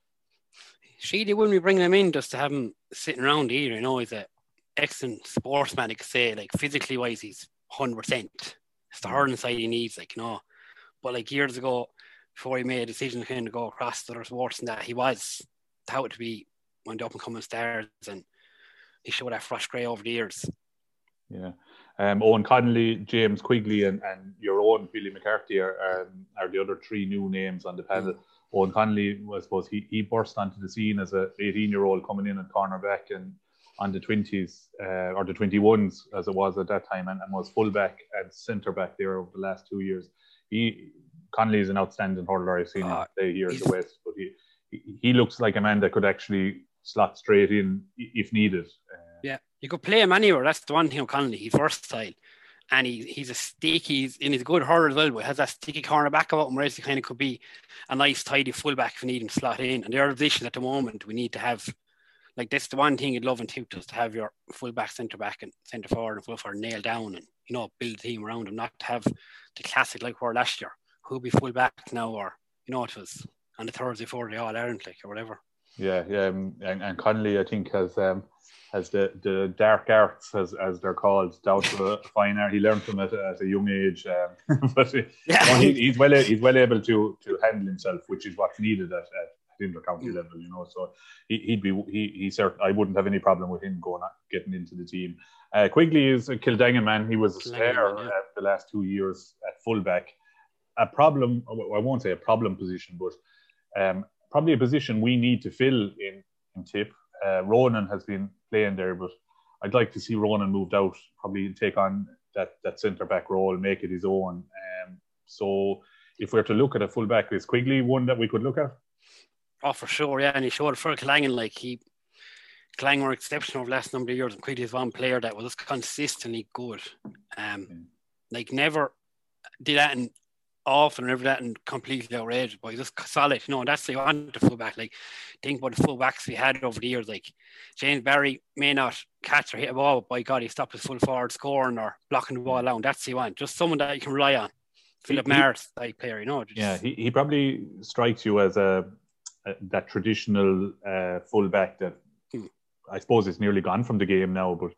Sheedy wouldn't be bringing him in just to have him sitting around either. You know, he's an excellent sportsman, you could say. Like, physically wise, he's one hundred percent. It's the hurling side he needs, like, you know. But like years ago, before he made a decision to kind of go across to other sports and that, he was touted to be one of the up-and-coming stars, and he showed that Frosh Grey over the years. Yeah. Um, Owen Connolly, James Quigley, and, and your own Billy McCarthy are, um, are the other three new names on the panel. Mm. Owen Connolly, I suppose, he, he burst onto the scene as an eighteen-year-old coming in at cornerback and on the twenties, uh, or the twenty-ones, as it was at that time, and, and was fullback and centre-back there over the last two years. He Connolly is an outstanding hurler. I've seen uh, him play here in the West, but he, he he looks like a man that could actually slot straight in if needed. Uh, yeah, you could play him anywhere. That's the one thing of Connolly. He's versatile, and he, he's a sticky, he's, and he's a good hurler as well, but he has that sticky cornerback about him, whereas he kind of could be a nice, tidy fullback if we need him to slot in. And the other position at the moment, we need to have, like, that's the one thing you'd love in too, just to have your fullback, centre-back, and centre-forward and full-forward nailed down and, you know, build a team around him, not to have the classic like we were last year. Who'll be fullback now, or, you know, it was on the Thursday before the All-Ireland, like, or whatever. Yeah, yeah, um, and, and Connolly, I think, has um, has the, the dark arts, as as they're called, down to a fine art. He learned from it at a young age, um, but yeah. you know, he, he's well he's well able to to handle himself, which is what's needed at, at inter-county mm. level. You know, so he, he'd be he he cert, I wouldn't have any problem with him going getting into the team. Uh, Quigley is a Kildangan man. He was a star yeah. uh, the last two years at fullback. A problem, I won't say a problem position, but um, probably a position we need to fill in, in Tip. Uh, Ronan has been playing there, but I'd like to see Ronan moved out, probably take on that, that centre-back role, make it his own. Um, so if we were to look at a full-back, is Quigley one that we could look at? Oh, for sure, yeah. And he showed it for Killangan, like he, Killangan were exceptional over the last number of years, and Quigley is one player that was consistently good. Um, mm. Like never did that in often never that and completely outrageous, but he's just solid, you know, and that's the want the fullback. Like, think about the fullbacks we had over the years, like James Barry may not catch or hit a ball, but by God, he stopped his full forward scoring or blocking the ball out. That's the one, just someone that you can rely on. Philip Maris type player, you know. Just, yeah, he, he probably strikes you as a, a that traditional uh, fullback that hmm. I suppose is nearly gone from the game now, but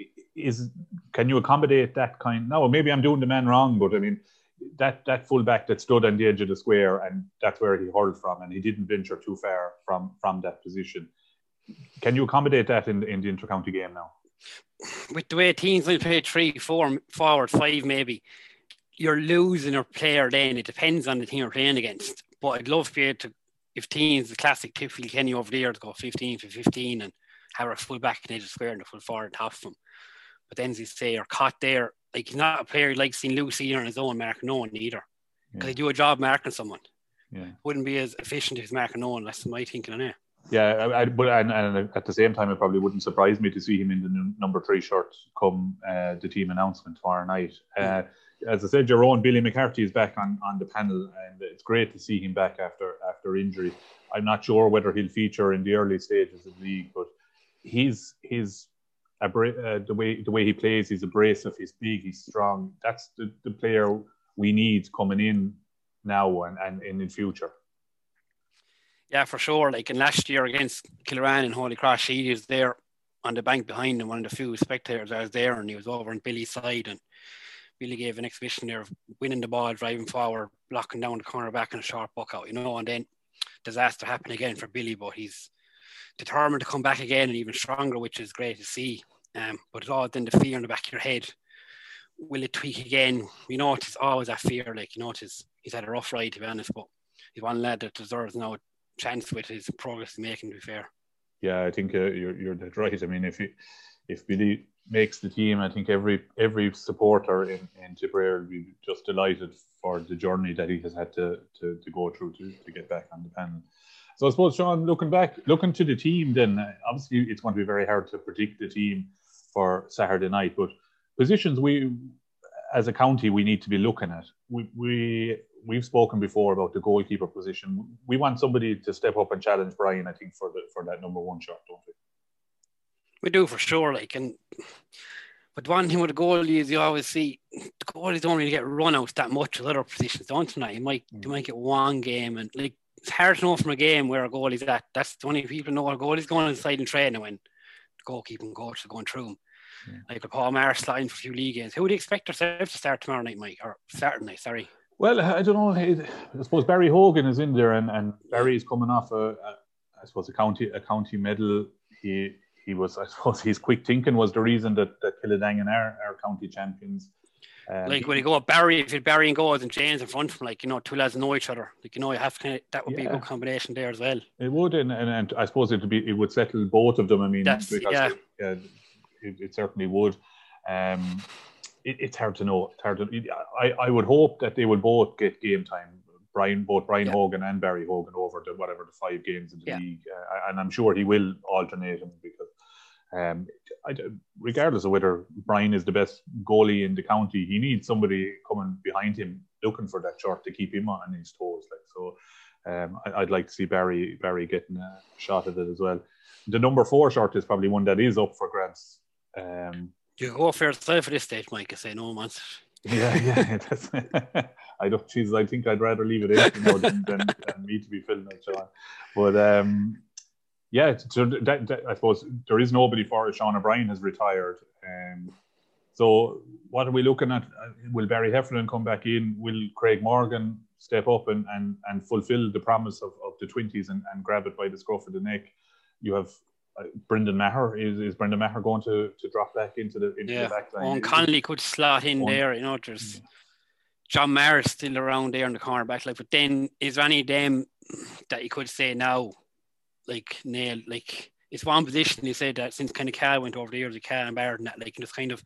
is can you accommodate that kind? No, maybe I'm doing the man wrong, but I mean, that that fullback that stood on the edge of the square, and that's where he hurled from, and he didn't venture too far from from that position. Can you accommodate that in, in the inter-county game now? With the way teams will play three, four, forward, five maybe, you're losing a player then. It depends on the team you're playing against. But I'd love to be able to, if teams, the classic Tiffany Kenny over there, to go fifteen for fifteen and have a fullback in the edge of the square and a full forward top of them. But then, as you say, you're caught there. Like, he's not a player like seeing Lucy on his own marking no one either. Because yeah. he do a job marking someone. Yeah. Wouldn't be as efficient if he's marking no one. That's my thinking on it. Yeah, I, I, but and, and at the same time, it probably wouldn't surprise me to see him in the n- number three shirt come uh, the team announcement tomorrow night. Uh, as I said, your own Billy McCarthy is back on, on the panel, and it's great to see him back after after injury. I'm not sure whether he'll feature in the early stages of the league, but he's he's abra- uh, the way the way he plays. He's abrasive. He's big. He's strong. That's the, the player we need coming in now and, and in the future. Yeah, for sure. Like in last year against Kilruane and Holy Cross, he was there on the bank behind him, one of the few spectators that was there, and he was over on Billy's side, and Billy gave an exhibition there of winning the ball, driving forward, blocking down the cornerback and a short buck out, you know, and then disaster happened again for Billy, but he's determined to come back again and even stronger, which is great to see. Um, but it's all then the fear in the back of your head. will it tweak again? You know, it's always that fear. Like, you know, it's, he's had a rough ride, to be honest, but he's one lad that deserves no chance with his progress he's making, to be fair. Yeah, I think uh, you're you're dead right. I mean, if he, if Billy makes the team, I think every every supporter in, in Tipperary will be just delighted for the journey that he has had to to, to go through to, to get back on the panel. So I suppose, Sean, looking back, looking to the team, then uh, obviously it's going to be very hard to predict the team for Saturday night, but positions we, as a county, we need to be looking at. We we we've spoken before about the goalkeeper position. We want somebody to step up and challenge Brian, I think, for the for that number one shot, don't we? We do, for sure. Like, and but one thing with the goalie is you always see the goalies don't really get run out that much with other positions, don't they? You might mm. you might get one game, and like it's hard to know from a game where a goalie's at. That's the only people know a goalie's going inside and training when the goalkeeping coach is going through him. Yeah. Like with Paul Maher sliding for a few league games. Who would you expect yourself to start tomorrow night, Mike? Or Saturday night, sorry. Well, I don't know. I suppose Barry Hogan is in there, and, and Barry is coming off a, a, I suppose, a county a county medal. He he was, I suppose, his quick thinking was the reason that, that Kildangan are, are county champions. Um, like when you go Barry, if you Barry and goes and James in front of him, like, you know, two lads know each other. Like, you know, you have to kind of, that would yeah. be a good combination there as well. It would, and, and, and I suppose it would be it would settle both of them. I mean, That's, because yeah. it, uh, it, it certainly would. Um, it, it's hard to know. It's hard to. I, I would hope that they will both get game time. Brian, both Brian yeah. Hogan and Barry Hogan over the whatever the five games in the yeah. league, uh, and I'm sure he will alternate them because, um, I, regardless of whether Brian is the best goalie in the county, he needs somebody coming behind him looking for that shot to keep him on his toes. Like so, um, I, I'd like to see Barry Barry getting a shot at it as well. The number four shot is probably one that is up for grabs. Um, You go for yourself at this stage, Mike. I say no, man. Yeah, yeah. That's, I don't. Geez, I think I'd rather leave it in more than, than, than me to be filling it, Sean. But um, yeah, so that, that, I suppose there is nobody for it. Sean O'Brien has retired, um, so what are we looking at? Will Barry Heffernan come back in? Will Craig Morgan step up and and, and fulfil the promise of, of the twenties and, and grab it by the scruff of the neck? You have. Uh, Brendan Maher is, is Brendan Maher going to, to drop back into the into yeah. the back line? Owen Connolly could slot in Owen. there, you know. There's yeah. John Maher still around there in the corner back line, but then is there any of them that you could say now, like nail, like it's one position you said that since kind of Cal went over the years of Cal and Barrett and that, like just kind of.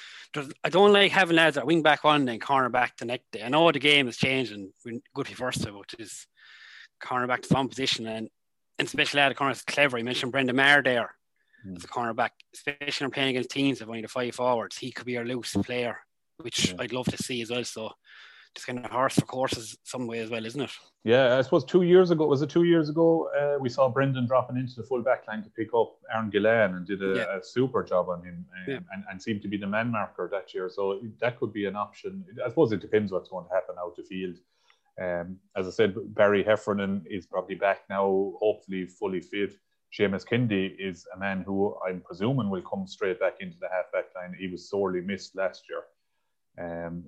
I don't like having lads that wing back one and corner back the next day. I know the game has changed and we're good for first, but it's corner back to one position and. And especially out of corner, it's clever. You mentioned Brendan Maher there mm. as a cornerback, especially when playing against teams of only the five forwards. He could be our loose player, which yeah. I'd love to see as well. So it's kind of horse for courses some way as well, isn't it? Yeah, I suppose two years ago, was it two years ago, uh, we saw Brendan dropping into the full back line to pick up Aaron Gillan and did a, yeah. a super job on him um, yeah. and, and seemed to be the man marker that year. So that could be an option. I suppose it depends what's going to happen out the field. Um, as I said, Barry Heffernan is probably back now, hopefully fully fit. Seamus Kendi is a man who I'm presuming will come straight back into the half-back line. He was sorely missed last year. Um,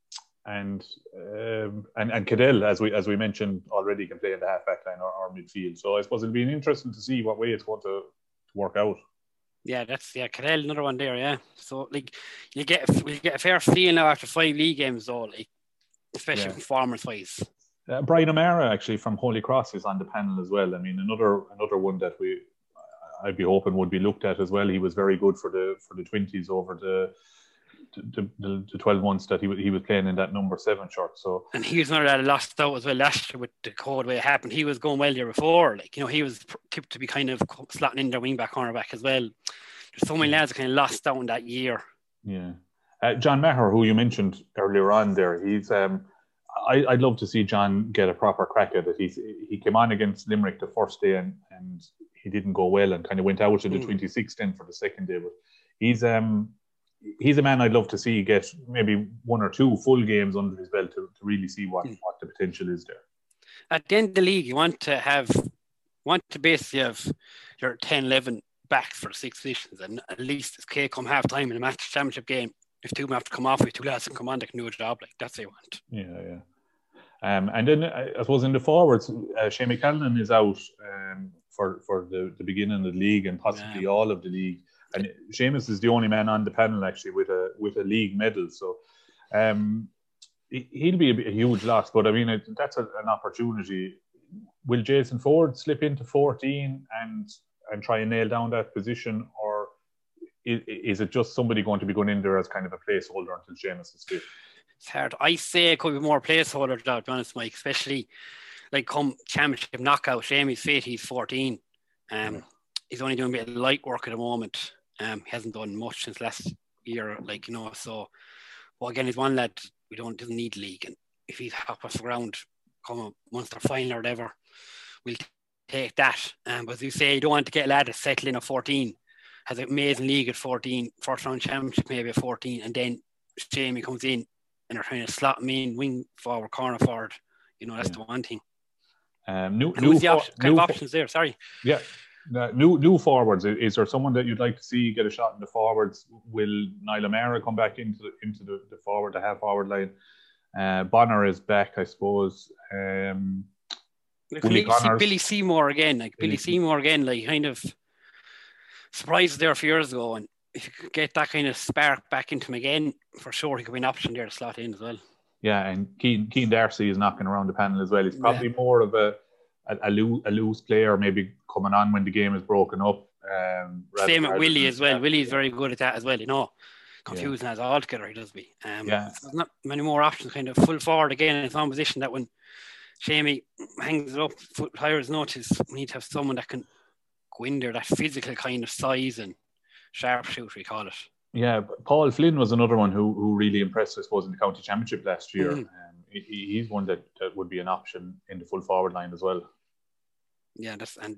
and um, and and Cadell, as we as we mentioned already, can play in the half-back line or, or midfield. So I suppose it'll be interesting to see what way it's going to, to work out. Yeah, that's yeah, Cadell, another one there. Yeah, so like you get we get a fair feel now after five league games, though. Like. Especially yeah. performance-wise. Uh, Brian O'Mara, actually, from Holy Cross is on the panel as well. I mean, another another one that we, I'd be hoping would be looked at as well. He was very good for the for the twenties over the the, the, the twelve months that he he was playing in that number seven shirt. So and he was another that lost out as well last year with the code way it happened. He was going well there before. Like, you know, he was tipped to be kind of slotting in their wing back, corner back as well. There's so many lads that kind of lost out in that year. Yeah. Uh, John Maher, who you mentioned earlier on there, he's. Um, I, I'd love to see John get a proper crack at it. He he came on against Limerick the first day and, and he didn't go well and kind of went out in the mm. twenty-sixth then for the second day. But he's um he's a man I'd love to see get maybe one or two full games under his belt to, to really see what, mm. what the potential is there. At the end of the league, you want to have want to basically have your ten eleven backs for six positions, and at least it's okay come half time in a match championship game. If two have to come off, if two lads can come on, they can do a job. Like, that's what you want. Yeah, yeah. Um, and then I suppose in the forwards, uh, Shane McCallan is out um, for, for the, the beginning of the league and possibly yeah. all of the league. and Seamus is the only man on the panel actually with a with a league medal. So um, he'll be a, a huge loss. But I mean, it, that's a, an opportunity. Will Jason Ford slip into fourteen and and try and nail down that position, or is, is it just somebody going to be going in there as kind of a placeholder until Seamus is fit? It's hard. I say it could be more placeholder, to be honest, Mike, especially like come championship knockout. Seamus fit, he's fourteen. Um, yeah. He's only doing a bit of light work at the moment. Um, he hasn't done much since last year, like, you know, so, well, again, he's one lad we don't doesn't need league, and if he's half off the ground come a Munster final or whatever, we'll take that. Um, but as you say, you don't want to get a lad to settle in at fourteen, has an amazing league at fourteen, first round championship maybe at fourteen, and then Jamie comes in and they're trying to slot him in, wing forward, corner forward. You know, that's yeah. the one thing. Um, new, and new who's the for, op- kind new of options for, there? Sorry. Yeah. Uh, new new forwards. Is, is there someone that you'd like to see get a shot in the forwards? Will Niall O'Meara come back into the, into the, the forward, the half forward line? Uh, Bonner is back, I suppose. Um, Like Willie see Billy Seymour again, like Billy, Billy Seymour again, like kind of surprised there a few years ago, and if you could get that kind of spark back into him again, for sure he could be an option there to slot in as well. Yeah, and Keane, Keane Darcy is knocking around the panel as well. He's probably yeah. more of a a, a, loose, a loose player, maybe coming on when the game is broken up. Um, Same with Willie as well. Willie's very good at that as well, you know. Confusing yeah. as altogether, he does be. Um, yeah. There's not many more options, kind of full forward again in his own position, that when Shamey hangs it up, foot higher notice, we need to have someone that can go in there, that physical kind of size and sharpshooter, we call it. Yeah, Paul Flynn was another one who who really impressed, I suppose, in the county championship last year. Mm. Um, he, he's one that, that would be an option in the full forward line as well. Yeah, that's and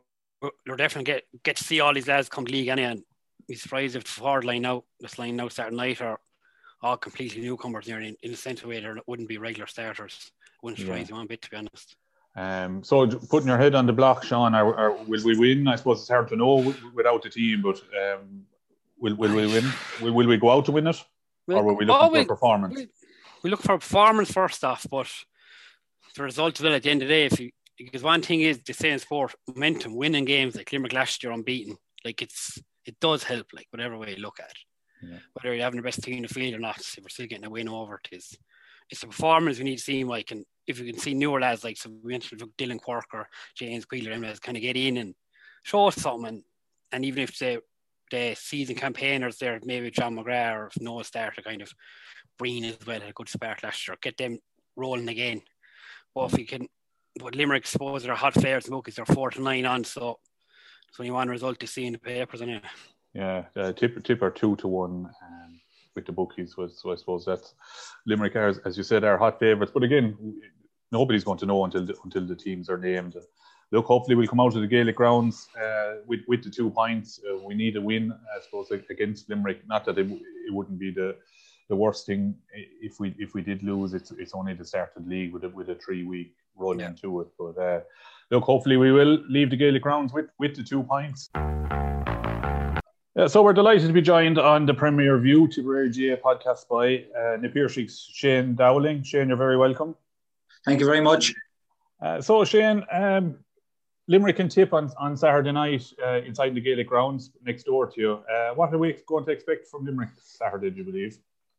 we're definitely get get to see all these lads come to league anyway. And be surprised if the forward line now, this line now starting night, are all completely newcomers there in, in the centre way. There wouldn't be regular starters. Wouldn't surprise yeah. you one bit, to be honest. Um, so putting your head on the block, Sean, are, are, will we win? I suppose it's hard to know w- without the team, but um, will will we win? Will, will we go out to win it, we'll, or will we look oh, for we'll, a performance? We we'll look for a performance first off, but the result of it at the end of the day, if you because one thing is the same sport momentum, winning games like Limerick last year unbeaten, like it's it does help, like whatever way you look at it. Yeah. Whether you're having the best team in the field or not, if we're still getting a win over it, is it's the performance we need to see, Mike. And if you can see newer lads like so we mentioned Dylan Quirk or James Wheeler, and kind of get in and show us something, and, and even if the the season campaigners there, maybe John McGrath or if Noah starter kind of Breen as well had a good spark last year, get them rolling again. But if you can, but Limerick suppose they're hot favourites in bookies, they're four to nine on, so it's only one result to see in the papers anyway. Yeah, uh, tip tipper two to one um, with the bookies was, so I suppose that's Limerick are, as you said, are hot favourites. But again, nobody's going to know until the, until the teams are named. Look, hopefully we'll come out of the Gaelic grounds uh, with with the two points. Uh, we need a win, I suppose, against Limerick. Not that it, it wouldn't be the the worst thing if we if we did lose. It's it's only the start of the league with a, with a three week run yeah. into it. But uh, look, hopefully we will leave the Gaelic grounds with with the two points. Uh, so we're delighted to be joined on the Premier View Tipperary G A A podcast by uh, Napier-Sheik's Shane Dowling. Shane, you're very welcome. Thank you very much. Uh, so Shane, um, Limerick and Tip on, on Saturday night uh, inside the Gaelic grounds next door to you. Uh, what are we going to expect from Limerick Saturday, do you believe?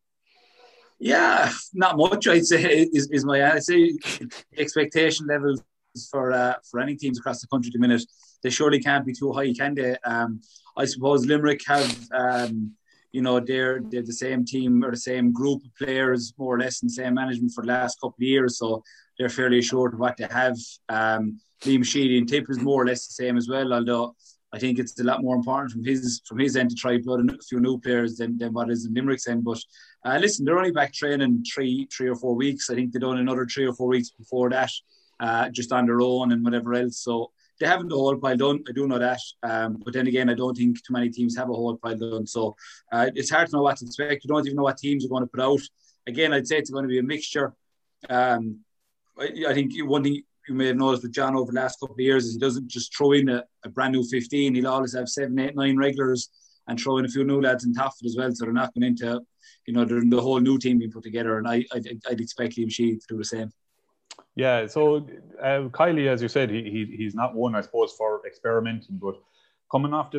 Yeah, not much, I'd say, is, is my I'd say expectation levels for uh, for any teams across the country at the minute. They surely can't be too high, can they? Um, I suppose Limerick have, um, you know, they're, they're the same team or the same group of players, more or less, in the same management for the last couple of years. So they're fairly assured of what they have. Um, Liam Sheedy and Tip is more or less the same as well, although I think it's a lot more important from his from his end to try blood a few new players than, than what is in Limerick's end. But uh, listen, they're only back training three three or four weeks. I think they've done another three or four weeks before that, uh, just on their own and whatever else. So they haven't the whole pile done. I do know that. Um, but then again, I don't think too many teams have a whole pile done. So uh, it's hard to know what to expect. You don't even know what teams are going to put out. Again, I'd say it's going to be a mixture. Um, I, I think one thing you may have noticed with John over the last couple of years is he doesn't just throw in a, a brand new fifteen. He'll always have seven, eight, nine regulars and throw in a few new lads on top of it as well. So they're not going into, you know, the whole new team being put together. And I, I'd, I'd expect Liam Sheedy to do the same. Yeah, so uh, Kylie, as you said, he, he he's not one, I suppose, for experimenting, but coming off the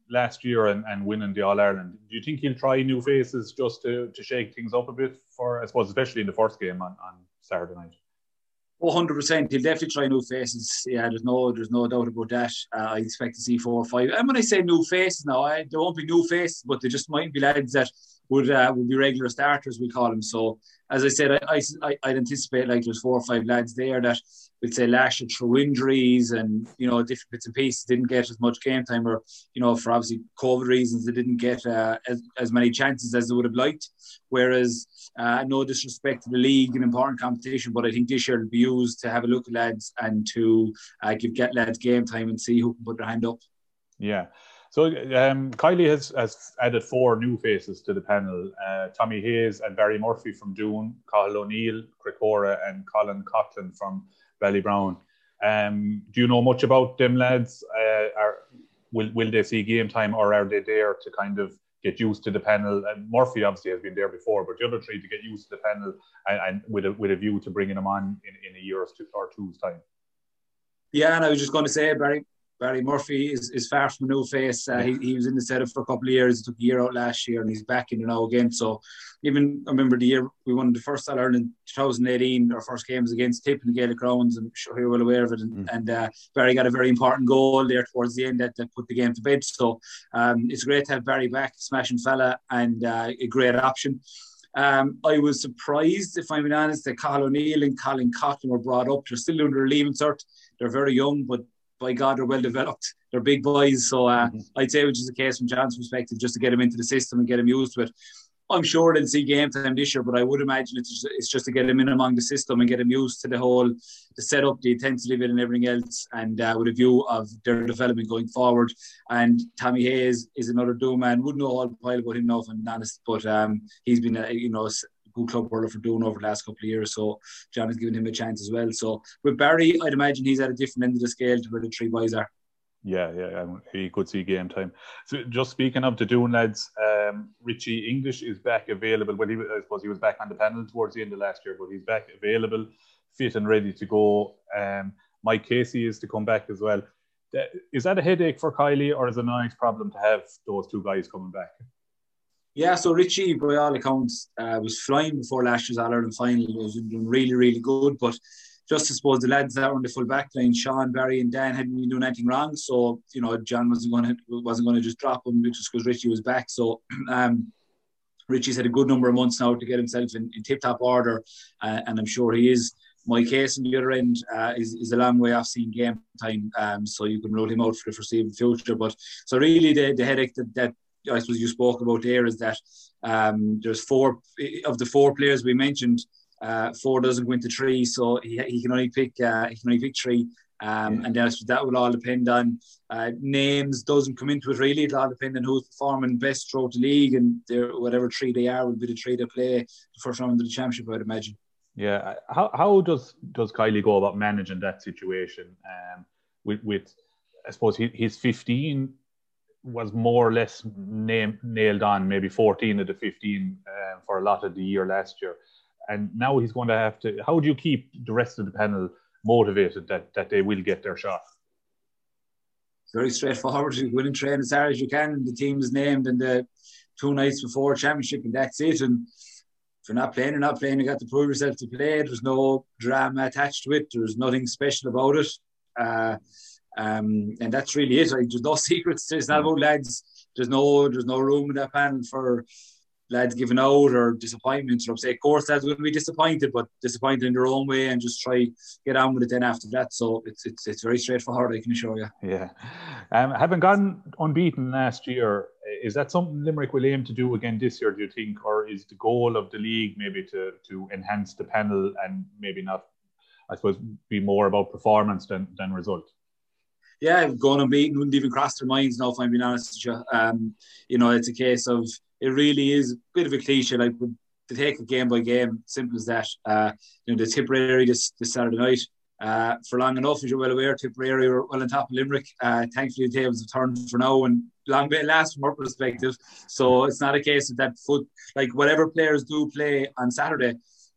last year and, and winning the All-Ireland. Do you think he'll try new faces just to, to shake things up a bit for, I suppose, especially in the first game on, on Saturday night? one hundred percent. He'll definitely try new faces. Yeah, there's no there's no doubt about that. Uh, I expect to see four or five. And when I say new faces now, I, there won't be new faces, but there just might be lads that would uh, would be regular starters, we call them. So, as I said, I, I, I'd anticipate like there's four or five lads there that we'd say last year through injuries and, you know, different bits and pieces didn't get as much game time, or, you know, for obviously COVID reasons, they didn't get uh, as, as many chances as they would have liked. Whereas, uh, no disrespect to the league and important competition, but I think this year will be used to have a look at lads and to uh, give get lads game time and see who can put their hand up. Yeah. So um, Kylie has, has added four new faces to the panel. Uh, Tommy Hayes and Barry Murphy from Doon, Cathal O'Neill, Cricora and Colin Coughlin from Ballybrown. Um, do you know much about them lads? Uh, are, will, will they see game time, or are they there to kind of get used to the panel? And Murphy obviously has been there before, but the other three to get used to the panel and, and with, a, with a view to bringing them on in, in a year or, two, or two's time. Yeah, and I was just going to say, Barry, Barry Murphy is, is far from a new face. Uh, he, he was in the setup for a couple of years. He took a year out last year and he's back in it now again. So even, I remember the year we won the first All-Ireland in twenty eighteen, our first game was against Tip in the Gaelic Grounds. I'm sure you're well aware of it. And, mm. and uh, Barry got a very important goal there towards the end that, that put the game to bed. So um, it's great to have Barry back, smashing fella, and uh, a great option. Um, I was surprised, if I'm being honest, that Cathal O'Neill and Colin Coughlin were brought up. They're still under a leaving cert. They're very young, but by God, they're well developed. They're big boys. So uh, mm-hmm. I'd say, which is the case from John's perspective, just to get them into the system and get them used to it. I'm sure they'll see game time this year, but I would imagine it's just, it's just to get them in among the system and get them used to the whole, the setup, the intensity of it and everything else, and uh, with a view of their development going forward. And Tommy Hayes is another Doom man. Wouldn't know all the pile about him now, if I'm honest, but um, he's been, a, you know, a good club hurler for Doom over the last couple of years, so John has given him a chance as well. So with Barry, I'd imagine he's at a different end of the scale to where the three boys are. Yeah, yeah, um, he could see game time. So just speaking of the Doon lads, um, Richie English is back available. Well, he, I suppose he was back on the panel towards the end of last year, but he's back available, fit and ready to go. Um, Mike Casey is to come back as well. Is that a headache for Kylie, or is it a nice problem to have those two guys coming back? Yeah, so Richie, by all accounts, uh, was flying before last year's All-Ireland final. He was doing really, really good, but just to suppose the lads that were on the full back line, Sean, Barry and Dan hadn't been doing anything wrong. So, you know, John wasn't going to wasn't going to just drop him just because Richie was back. So um, Richie's had a good number of months now to get himself in, in tip-top order, uh, and I'm sure he is. My case on the other end uh, is, is a long way off seeing game time, um, so you can rule him out for the foreseeable future. But so really the, the headache that, that I suppose you spoke about there is that um, there's four of the four players we mentioned. Uh, four doesn't go into three, so he, he can only pick uh, he can only pick three, um, yeah. and then that will all depend on uh, names. Doesn't come into it really. It'll all depend on who's performing best throughout the league, and whatever three they are will be the three they play the first round of the championship, I'd imagine. Yeah, how how does does Kylie go about managing that situation? Um, with with I suppose he, his fifteen was more or less name, nailed on, maybe fourteen of the fifteen uh, for a lot of the year last year. And now he's going to have to... How do you keep the rest of the panel motivated that, that they will get their shot? Very straightforward. You go in and train as hard as you can. The team is named in the two nights before championship, and that's it. And if you're not playing, you're not playing. You got to prove yourself to play. There's no drama attached to it. There's nothing special about it. Uh, um, and that's really it. Like, there's no secrets. It's not about lads. There's no, there's no room in that panel for lads giving out or disappointments or upset. Of course, lads will be disappointed, but disappointed in their own way, and just try get on with it then after that. So it's it's it's very straightforward, I can assure you. Yeah. Um, having gone unbeaten last year, is that something Limerick will aim to do again this year, do you think? Or is the goal of the league maybe to, to enhance the panel and maybe not, I suppose, be more about performance than, than result? Yeah, going unbeaten wouldn't even cross their minds now, if I'm being honest with you. Um, you know, it's a case of, it really is a bit of a cliche, like to take it game by game, simple as that. Uh, you know, the Tipperary this, this Saturday night, uh, for long enough, as you're well aware, Tipperary were well on top of Limerick. Uh, thankfully, the tables have turned for now, and long may it last from our perspective. So it's not a case of that foot, like whatever players do play on Saturday,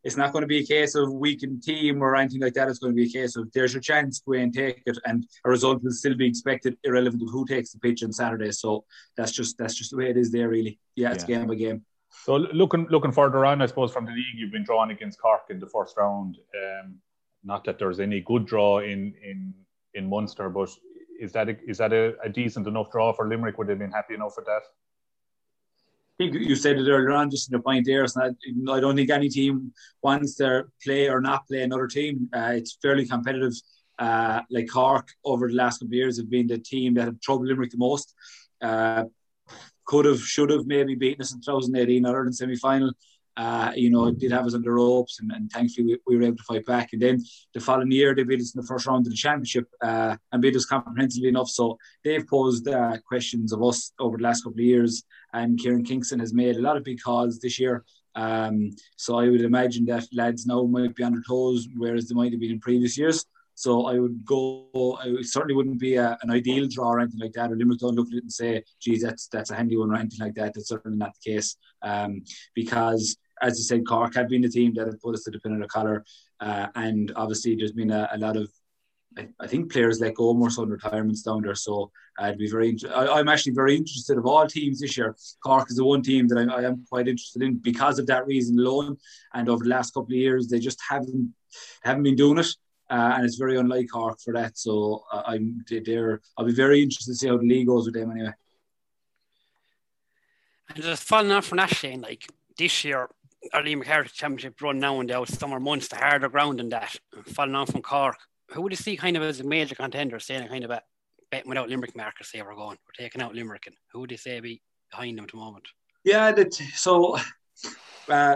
it's not going to be a case of weakened team or anything like that. It's going to be a case of there's your chance, go and take it, and a result will still be expected, irrelevant of who takes the pitch on Saturday. So that's just that's just the way it is there, really. Yeah, it's yeah. game by game. So looking looking further on, I suppose, from the league, you've been drawn against Cork in the first round. Um, not that there's any good draw in in in Munster, but is that a, is that a, a decent enough draw for Limerick? Would they have been happy enough with that? I think you said it earlier on, just in the point there. It's not, I don't think any team wants to play or not play another team. Uh, it's fairly competitive. Uh, like Cork, over the last couple of years, have been the team that have troubled Limerick the most. Uh, could have, should have maybe beaten us in twenty eighteen Ireland semi-final. Uh, you know, it did have us on the ropes, and, and thankfully we, we were able to fight back. And then the following year, they beat us in the first round of the championship uh, and beat us comprehensively enough. So they've posed uh, questions of us over the last couple of years. And Kieran Kingston has made a lot of big calls this year. Um, so I would imagine that lads now might be on their toes, whereas they might have been in previous years. So I would go, I would, certainly wouldn't be a, an ideal draw or anything like that. Or Limerick don't look at it and say, geez, that's that's a handy one or anything like that. That's certainly not the case. Um, because, as I said, Cork have been the team that have put us to the pin of the collar. Uh, and obviously there's been a, a lot of, I, I think players let go more so in retirements down there. So I'd be very, I, I'm actually very interested of all teams this year. Cork is the one team that I, I am quite interested in because of that reason alone. And over the last couple of years, they just haven't haven't been doing it. Uh, and it's very unlike Cork for that. So uh, I'm there. I'll be very interested to see how the league goes with them anyway. And just following on from that, Shane, like this year, our Liam McCarthy Championship run now and out summer months, the harder ground than that. Following on from Cork, who would you see kind of as a major contender, saying kind of a betting without Limerick markers, say we're going, we're taking out Limerick, and who would you say be behind them at the moment? Yeah, that, so uh,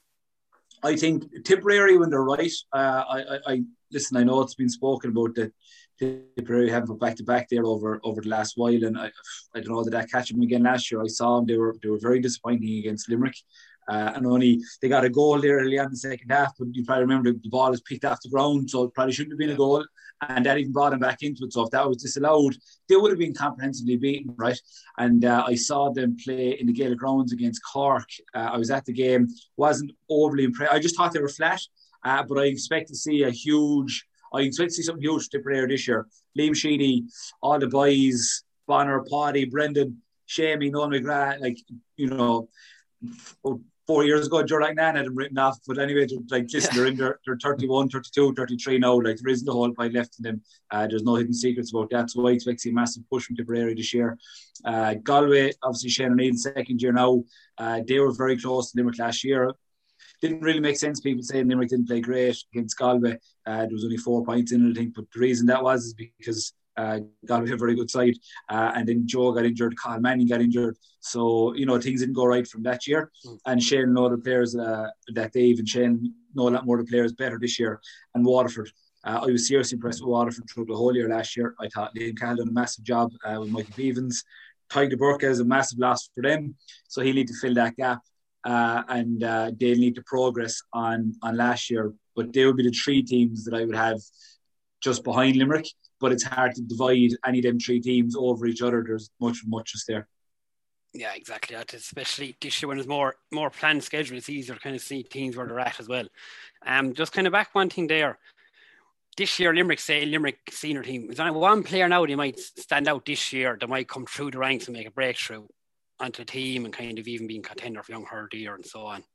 I think Tipperary, when they're right, uh, I, I, I listen, I know it's been spoken about that Tipperary haven't put back to back there over, over the last while, and I, I don't know, did that catch them again last year? I saw them, they were they were very disappointing against Limerick. Uh, and only they got a goal there early on in the second half, but you probably remember the, the ball is picked off the ground, so it probably shouldn't have been a goal, and that even brought them back into it. So if that was disallowed, they would have been comprehensively beaten, right? And uh, I saw them play in the Gaelic Grounds against Cork. Uh, I was at the game, wasn't overly impressed. I just thought they were flat, uh, but I expect to see a huge, I expect to see something huge to Tipperary this year. Liam Sheedy, all the boys, Bonner, Paddy, Brendan, Shamey, Noel McGrath, like, you know, four years ago, Joe Nan had them written off. But anyway, like, listen, yeah. they're in their, they're thirty-one, thirty-two, thirty-three now. Like, there isn't a whole pile left in them. Uh, there's no hidden secrets about that. So I expect to see a massive push from Tipperary this year. Uh, Galway, obviously, Shane O'Neill's second year now. Uh, they were very close to Limerick last year. Didn't really make sense, people saying Limerick didn't play great against Galway. Uh, there was only four points in it, I think. But the reason that was is because Uh, Galway a very good side, uh, and then Joe got injured, Carl Manning got injured, so you know things didn't go right from that year. Mm. And Shane know the players uh, that Dave and Shane know a lot more of the players better this year. And Waterford, uh, I was seriously impressed with Waterford through the whole year last year. I thought Liam Cahill done a massive job uh, with Michael Beavens. Tyler Burke is a massive loss for them, so he'll need to fill that gap, uh, and uh, they'll need to progress on on last year. But they would be the three teams that I would have just behind Limerick. But it's hard to divide any of them three teams over each other. There's much, much is there. Yeah, exactly. That, especially this year when there's more more planned schedule, it's easier to kind of see teams where they're at as well. Um, just kind of back one thing there. This year, Limerick, say Limerick senior team, is there one player now that might stand out this year that might come through the ranks and make a breakthrough onto the team and kind of even being contender for Young Hurdy and so on?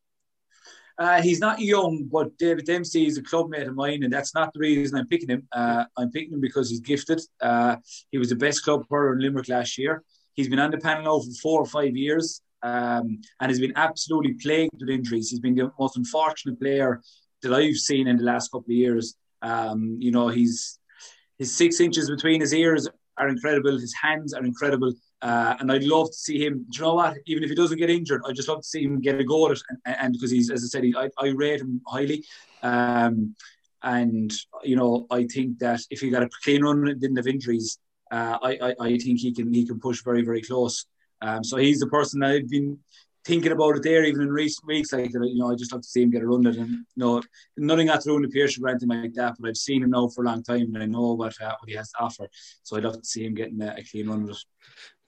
Uh, he's not young, but David Dempsey is a club mate of mine, and that's not the reason I'm picking him. Uh, I'm picking him because he's gifted. Uh, he was the best club player in Limerick last year. He's been on the panel now for four or five years, um, and has been absolutely plagued with injuries. He's been the most unfortunate player that I've seen in the last couple of years. Um, you know, he's his six inches between his ears are incredible. His hands are incredible. Uh, and I'd love to see him, do you know what, even if he doesn't get injured, I'd just love to see him get a go at it. And, and because he's, as I said, he, I, I rate him highly. Um, and, you know, I think that if he got a clean run and didn't have injuries, uh, I, I, I think he can he can push very, very close. Um, so he's the person that I've been thinking about it there, even in recent weeks. Like, you know, I just love to see him get a run at it. And, you know, nothing got through in the Pearson or anything like that, but I've seen him now for a long time and I know what, uh, what he has to offer. So I'd love to see him getting a, a clean run at it.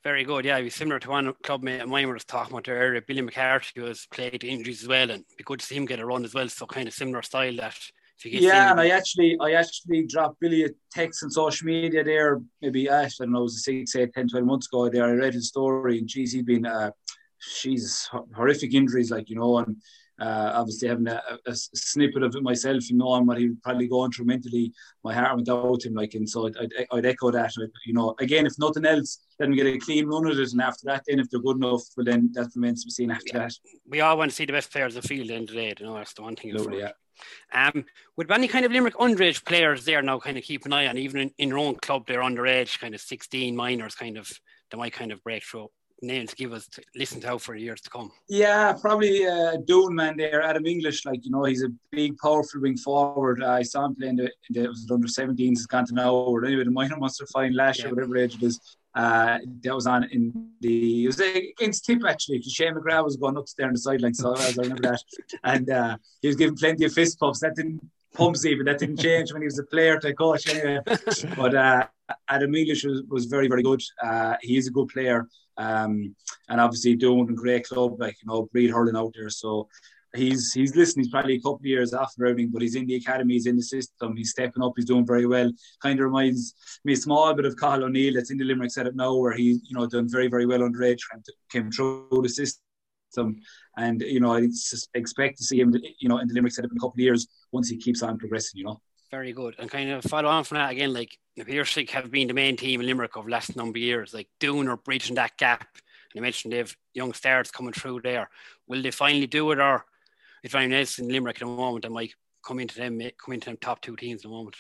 Very good. Yeah, he's similar to one clubmate of mine we were talking about there earlier, Billy McCarthy, who has played injuries as well, and it'd be good to see him get a run as well. So kind of similar style that if you get yeah, and I actually I actually dropped Billy a text on social media there, maybe I don't know, it was six, eight, ten, twelve months ago there. I read his story, and geez, he'd been uh she's horrific injuries, like, you know, and Uh, obviously having a, a, a snippet of it myself and knowing what he was probably going through mentally, my heart went out to him, like, and so I'd, I'd, I'd echo that. You know, again, if nothing else, let them get a clean run at it, and after that, then if they're good enough, well, then that remains to be seen after yeah. that. We all want to see the best players in the field in the day, you know, that's the one thing. Absolutely, yeah. Um, with any kind of Limerick underage players there now, kind of keep an eye on, even in, in your own club, they're underage, kind of sixteen minors, kind of, they might kind of break through. Names to give us to listen to for years to come. Yeah, probably uh, Doon man there, Adam English. Like, you know, he's a big, powerful wing forward. Uh, I saw him playing the, the it was under seventeens. It's gone to now. Or anyway, the minor monster fine last year, yeah. whatever age it is. Uh, that was on in the. It was against Tip actually. Because Shane McGrath was going up there on the sideline, so I remember that. And uh, he was giving plenty of fist pumps. That didn't pumps even. That didn't change when he was a player to coach anyway. But uh, Adam English was, was very, very good. Uh, he is a good player. Um, and obviously doing a great club, like, you know, Breed hurling out there. So he's he's listening. He's probably a couple of years after everything, but he's in the academy, he's in the system, he's stepping up, he's doing very well. Kind of reminds me a small bit of Cathal O'Neill that's in the Limerick setup now, where he, you know, done very, very well underage, came through the system. And, you know, I expect to see him, you know, in the Limerick setup in a couple of years once he keeps on progressing, you know. Very good. And kind of follow on from that again, like the Piercing have been the main team in Limerick over the last number of years, like doing or bridging that gap. And I mentioned they've young stars coming through there. Will they finally do it, or is there anyone else in Limerick at the moment that might come into them, come into them top two teams at the moment?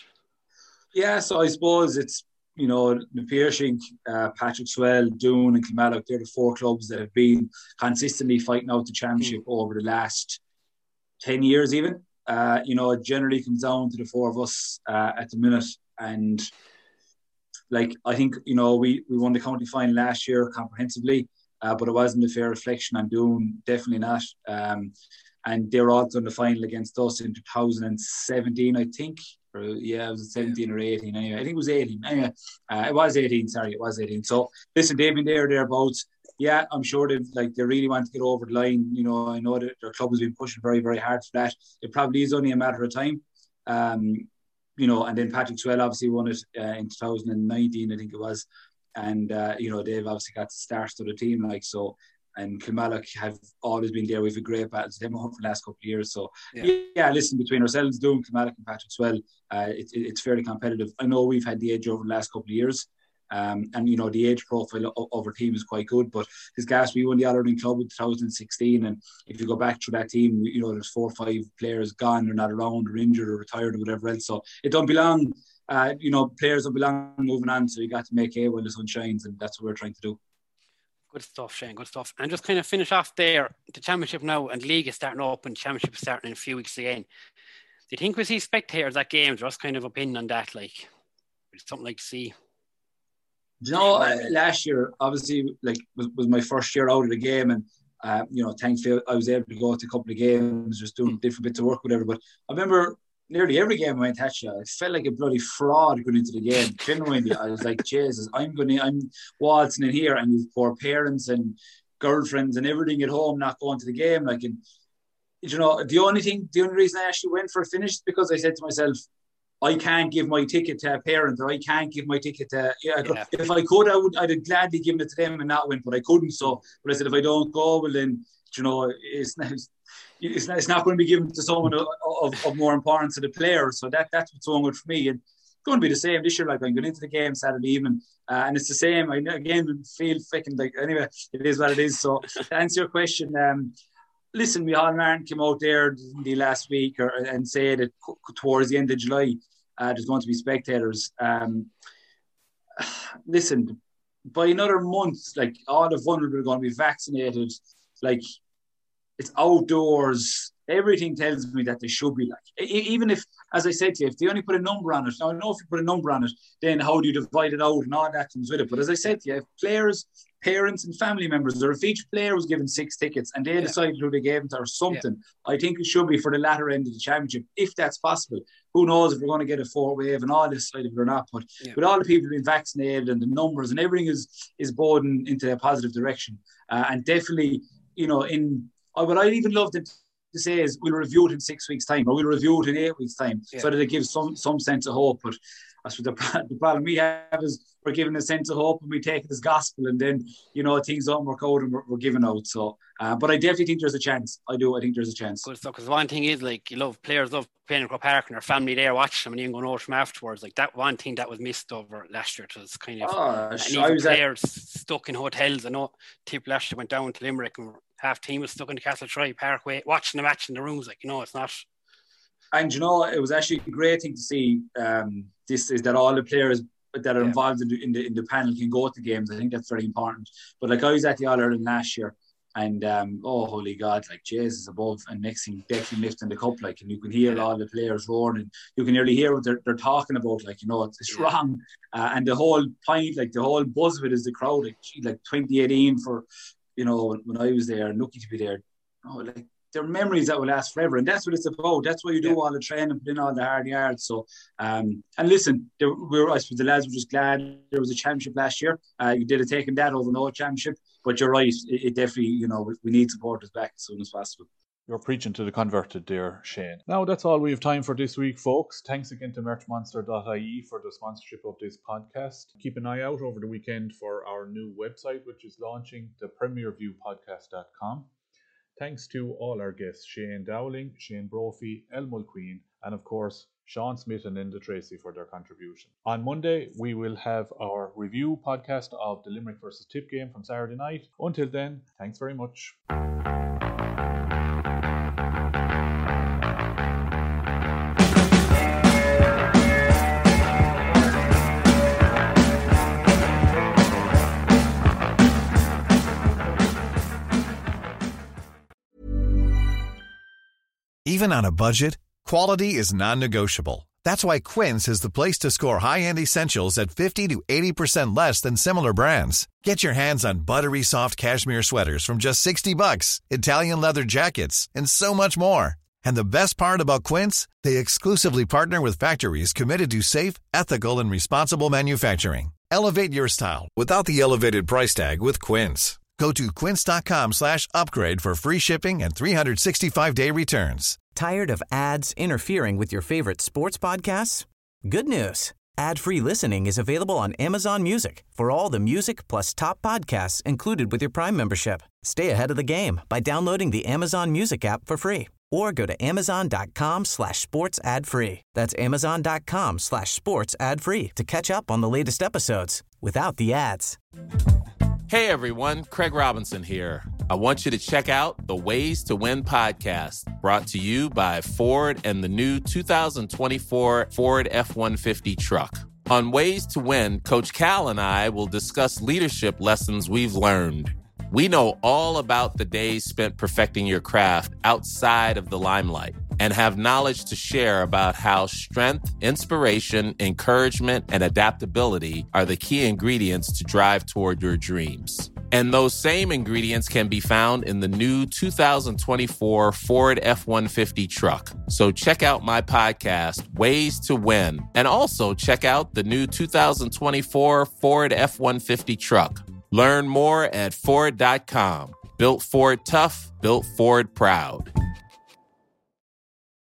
Yeah, so I suppose it's, you know, the Piercing, uh, Patrick Swell, Doon and Kilmallock, they're the four clubs that have been consistently fighting out the championship mm. over the last ten years even. Uh, you know, it generally comes down to the four of us uh, at the minute. And, like, I think, you know, we, we won the county final last year comprehensively, uh, but it wasn't a fair reflection on Doon, definitely not. Um, and they were also in the final against us in two thousand seventeen, I think. Or, yeah, it was seventeen or eighteen anyway. I think it was eighteen. Anyway, uh, it was eighteen, sorry, it was eighteen. So, listen, they've been there, thereabouts. Yeah, I'm sure they like they really want to get over the line. You know, I know that their club has been pushing very, very hard for that. It probably is only a matter of time. Um, you know, and then Patrick Swell obviously won it uh, in two thousand nineteen, I think it was. And, uh, you know, they've obviously got the stars to the team, like, so. And Kilmallock have always been there with a great battle to them for the last couple of years. So, yeah, yeah listen, between ourselves, Doon, Kilmallock and Patrick Swell, uh, it, it, it's fairly competitive. I know we've had the edge over the last couple of years. Um, and, you know, the age profile of, of our team is quite good. But this gas, we won the All-Ireland Club in two thousand sixteen. And if you go back through that team, you know, there's four or five players gone, they're not around, or injured or retired or whatever else. So it don't belong, uh, you know, players don't belong moving on. So you got to make hay while the sun shines. And that's what we're trying to do. Good stuff, Shane, good stuff. And just kind of finish off there, the championship now and the league is starting up and the championship is starting in a few weeks again. Do you think we see spectators at games? What's kind of opinion on that? Like, something like to see? You know, uh, last year, obviously, like, was, was my first year out of the game, and uh, you know, thankfully, I was able to go to a couple of games, just doing different bits of work, whatever. But I remember nearly every game I went to, I felt like a bloody fraud going into the game. Genuinely, I was like, Jesus, I'm going to, I'm waltzing in here, and you've poor parents and girlfriends and everything at home not going to the game. Like, and you know, the only thing, the only reason I actually went for a finish is because I said to myself, I can't give my ticket to a parent, or I can't give my ticket to. Yeah, yeah. If I could, I would. I'd have gladly given it to them and not went, but I couldn't. So, but I said, if I don't go, well, then you know, it's not. It's not, it's not going to be given to someone of, of, of more importance to the player. So that that's what's going good for me. And it's going to be the same this year. Like, I'm going into the game Saturday evening, uh, and it's the same. I again feel freaking like anyway. It is what it is. So to answer your question, um, listen, Micheál Martin came out there the last week or, and said that towards the end of July, uh, there's going to be spectators. Um, listen, by another month, like, all the vulnerable are going to be vaccinated. Like, it's outdoors. Everything tells me that they should be like. Even if, as I said to you, if they only put a number on it, now I know if you put a number on it, then how do you divide it out and all that comes with it. But as I said to you, if players, parents and family members, or if each player was given six tickets and they yeah. decided who they gave them to or something, yeah. I think it should be for the latter end of the championship, if that's possible. Who knows if we're going to get a fourth wave and all this side of it or not, but yeah. with all the people being vaccinated and the numbers and everything is is boding into a positive direction. Uh, and definitely, you know, in uh, what I'd even love to, to say is we'll review it in six weeks' time, or we'll review it in eight weeks' time, yeah. so that it gives some some sense of hope. But that's what the, the problem we have is we're given a sense of hope and we take it as gospel, and then, you know, things don't work out and we're, we're giving out. So, uh, but I definitely think there's a chance. I do. I think there's a chance. Good stuff. Because one thing is, like, you love players love playing in Croke Park and their family there watching them and even going over them afterwards. Like, that one thing that was missed over last year. It was kind of oh, and even players at... stuck in hotels. I know Tip last year went down to Limerick and half team was stuck in the Castletroy Parkway watching the match in the rooms. Like, you know, it's not. And you know, it was actually a great thing to see. Um, this is that all the players that are yeah. involved in the, in the in the panel can go to games. I think that's very important. But like, I was at the All Ireland last year, and um, oh holy God, like Jesus above, and next thing Declan lifting the cup, like, and you can hear yeah. all the players roaring, and you can nearly hear what they're, they're talking about. Like, you know, it's, it's yeah. wrong, uh, and the whole point, like the whole buzz of it is the crowd. Like, like twenty eighteen for, you know, when I was there, and lucky to be there. Oh, like. They're memories that will last forever, and that's what it's about. That's why you do yeah. all the training, put in all the hard yards. So, um, and listen, there, we were, I suppose the lads were just glad there was a championship last year. Uh, you did have taken that over no championship, but you're right. It, it definitely, you know, we, we need supporters back as soon as possible. You're preaching to the converted there, Shane. Now, that's all we have time for this week, folks. Thanks again to merch monster dot I E for the sponsorship of this podcast. Keep an eye out over the weekend for our new website, which is launching, the premier view podcast dot com. Thanks to all our guests, Shane Dowling, Shane Brophy, El Mulqueen, and of course, Sean Smith and Linda Tracy for their contribution. On Monday, we will have our review podcast of the Limerick versus Tip game from Saturday night. Until then, thanks very much. Even on a budget, quality is non-negotiable. That's why Quince is the place to score high-end essentials at fifty to eighty percent less than similar brands. Get your hands on buttery soft cashmere sweaters from just sixty bucks, Italian leather jackets, and so much more. And the best part about Quince, they exclusively partner with factories committed to safe, ethical, and responsible manufacturing. Elevate your style without the elevated price tag with Quince. Go to quince.com slash upgrade for free shipping and three sixty-five day returns. Tired of ads interfering with your favorite sports podcasts? Good news. Ad-free listening is available on Amazon Music for all the music plus top podcasts included with your Prime membership. Stay ahead of the game by downloading the Amazon Music app for free or go to amazon.com slash sports ad free. That's amazon.com slash sports ad free to catch up on the latest episodes without the ads. Hey everyone, Craig Robinson here. I want you to check out the Ways to Win podcast, brought to you by Ford and the new two thousand twenty-four Ford F one fifty truck. On Ways to Win, Coach Cal and I will discuss leadership lessons we've learned. We know all about the days spent perfecting your craft outside of the limelight and have knowledge to share about how strength, inspiration, encouragement, and adaptability are the key ingredients to drive toward your dreams. And those same ingredients can be found in the new two thousand twenty-four Ford F one fifty truck. So check out my podcast, Ways to Win, and also check out the new two thousand twenty-four Ford F one fifty truck. Learn more at Ford dot com. Built Ford tough, built Ford proud.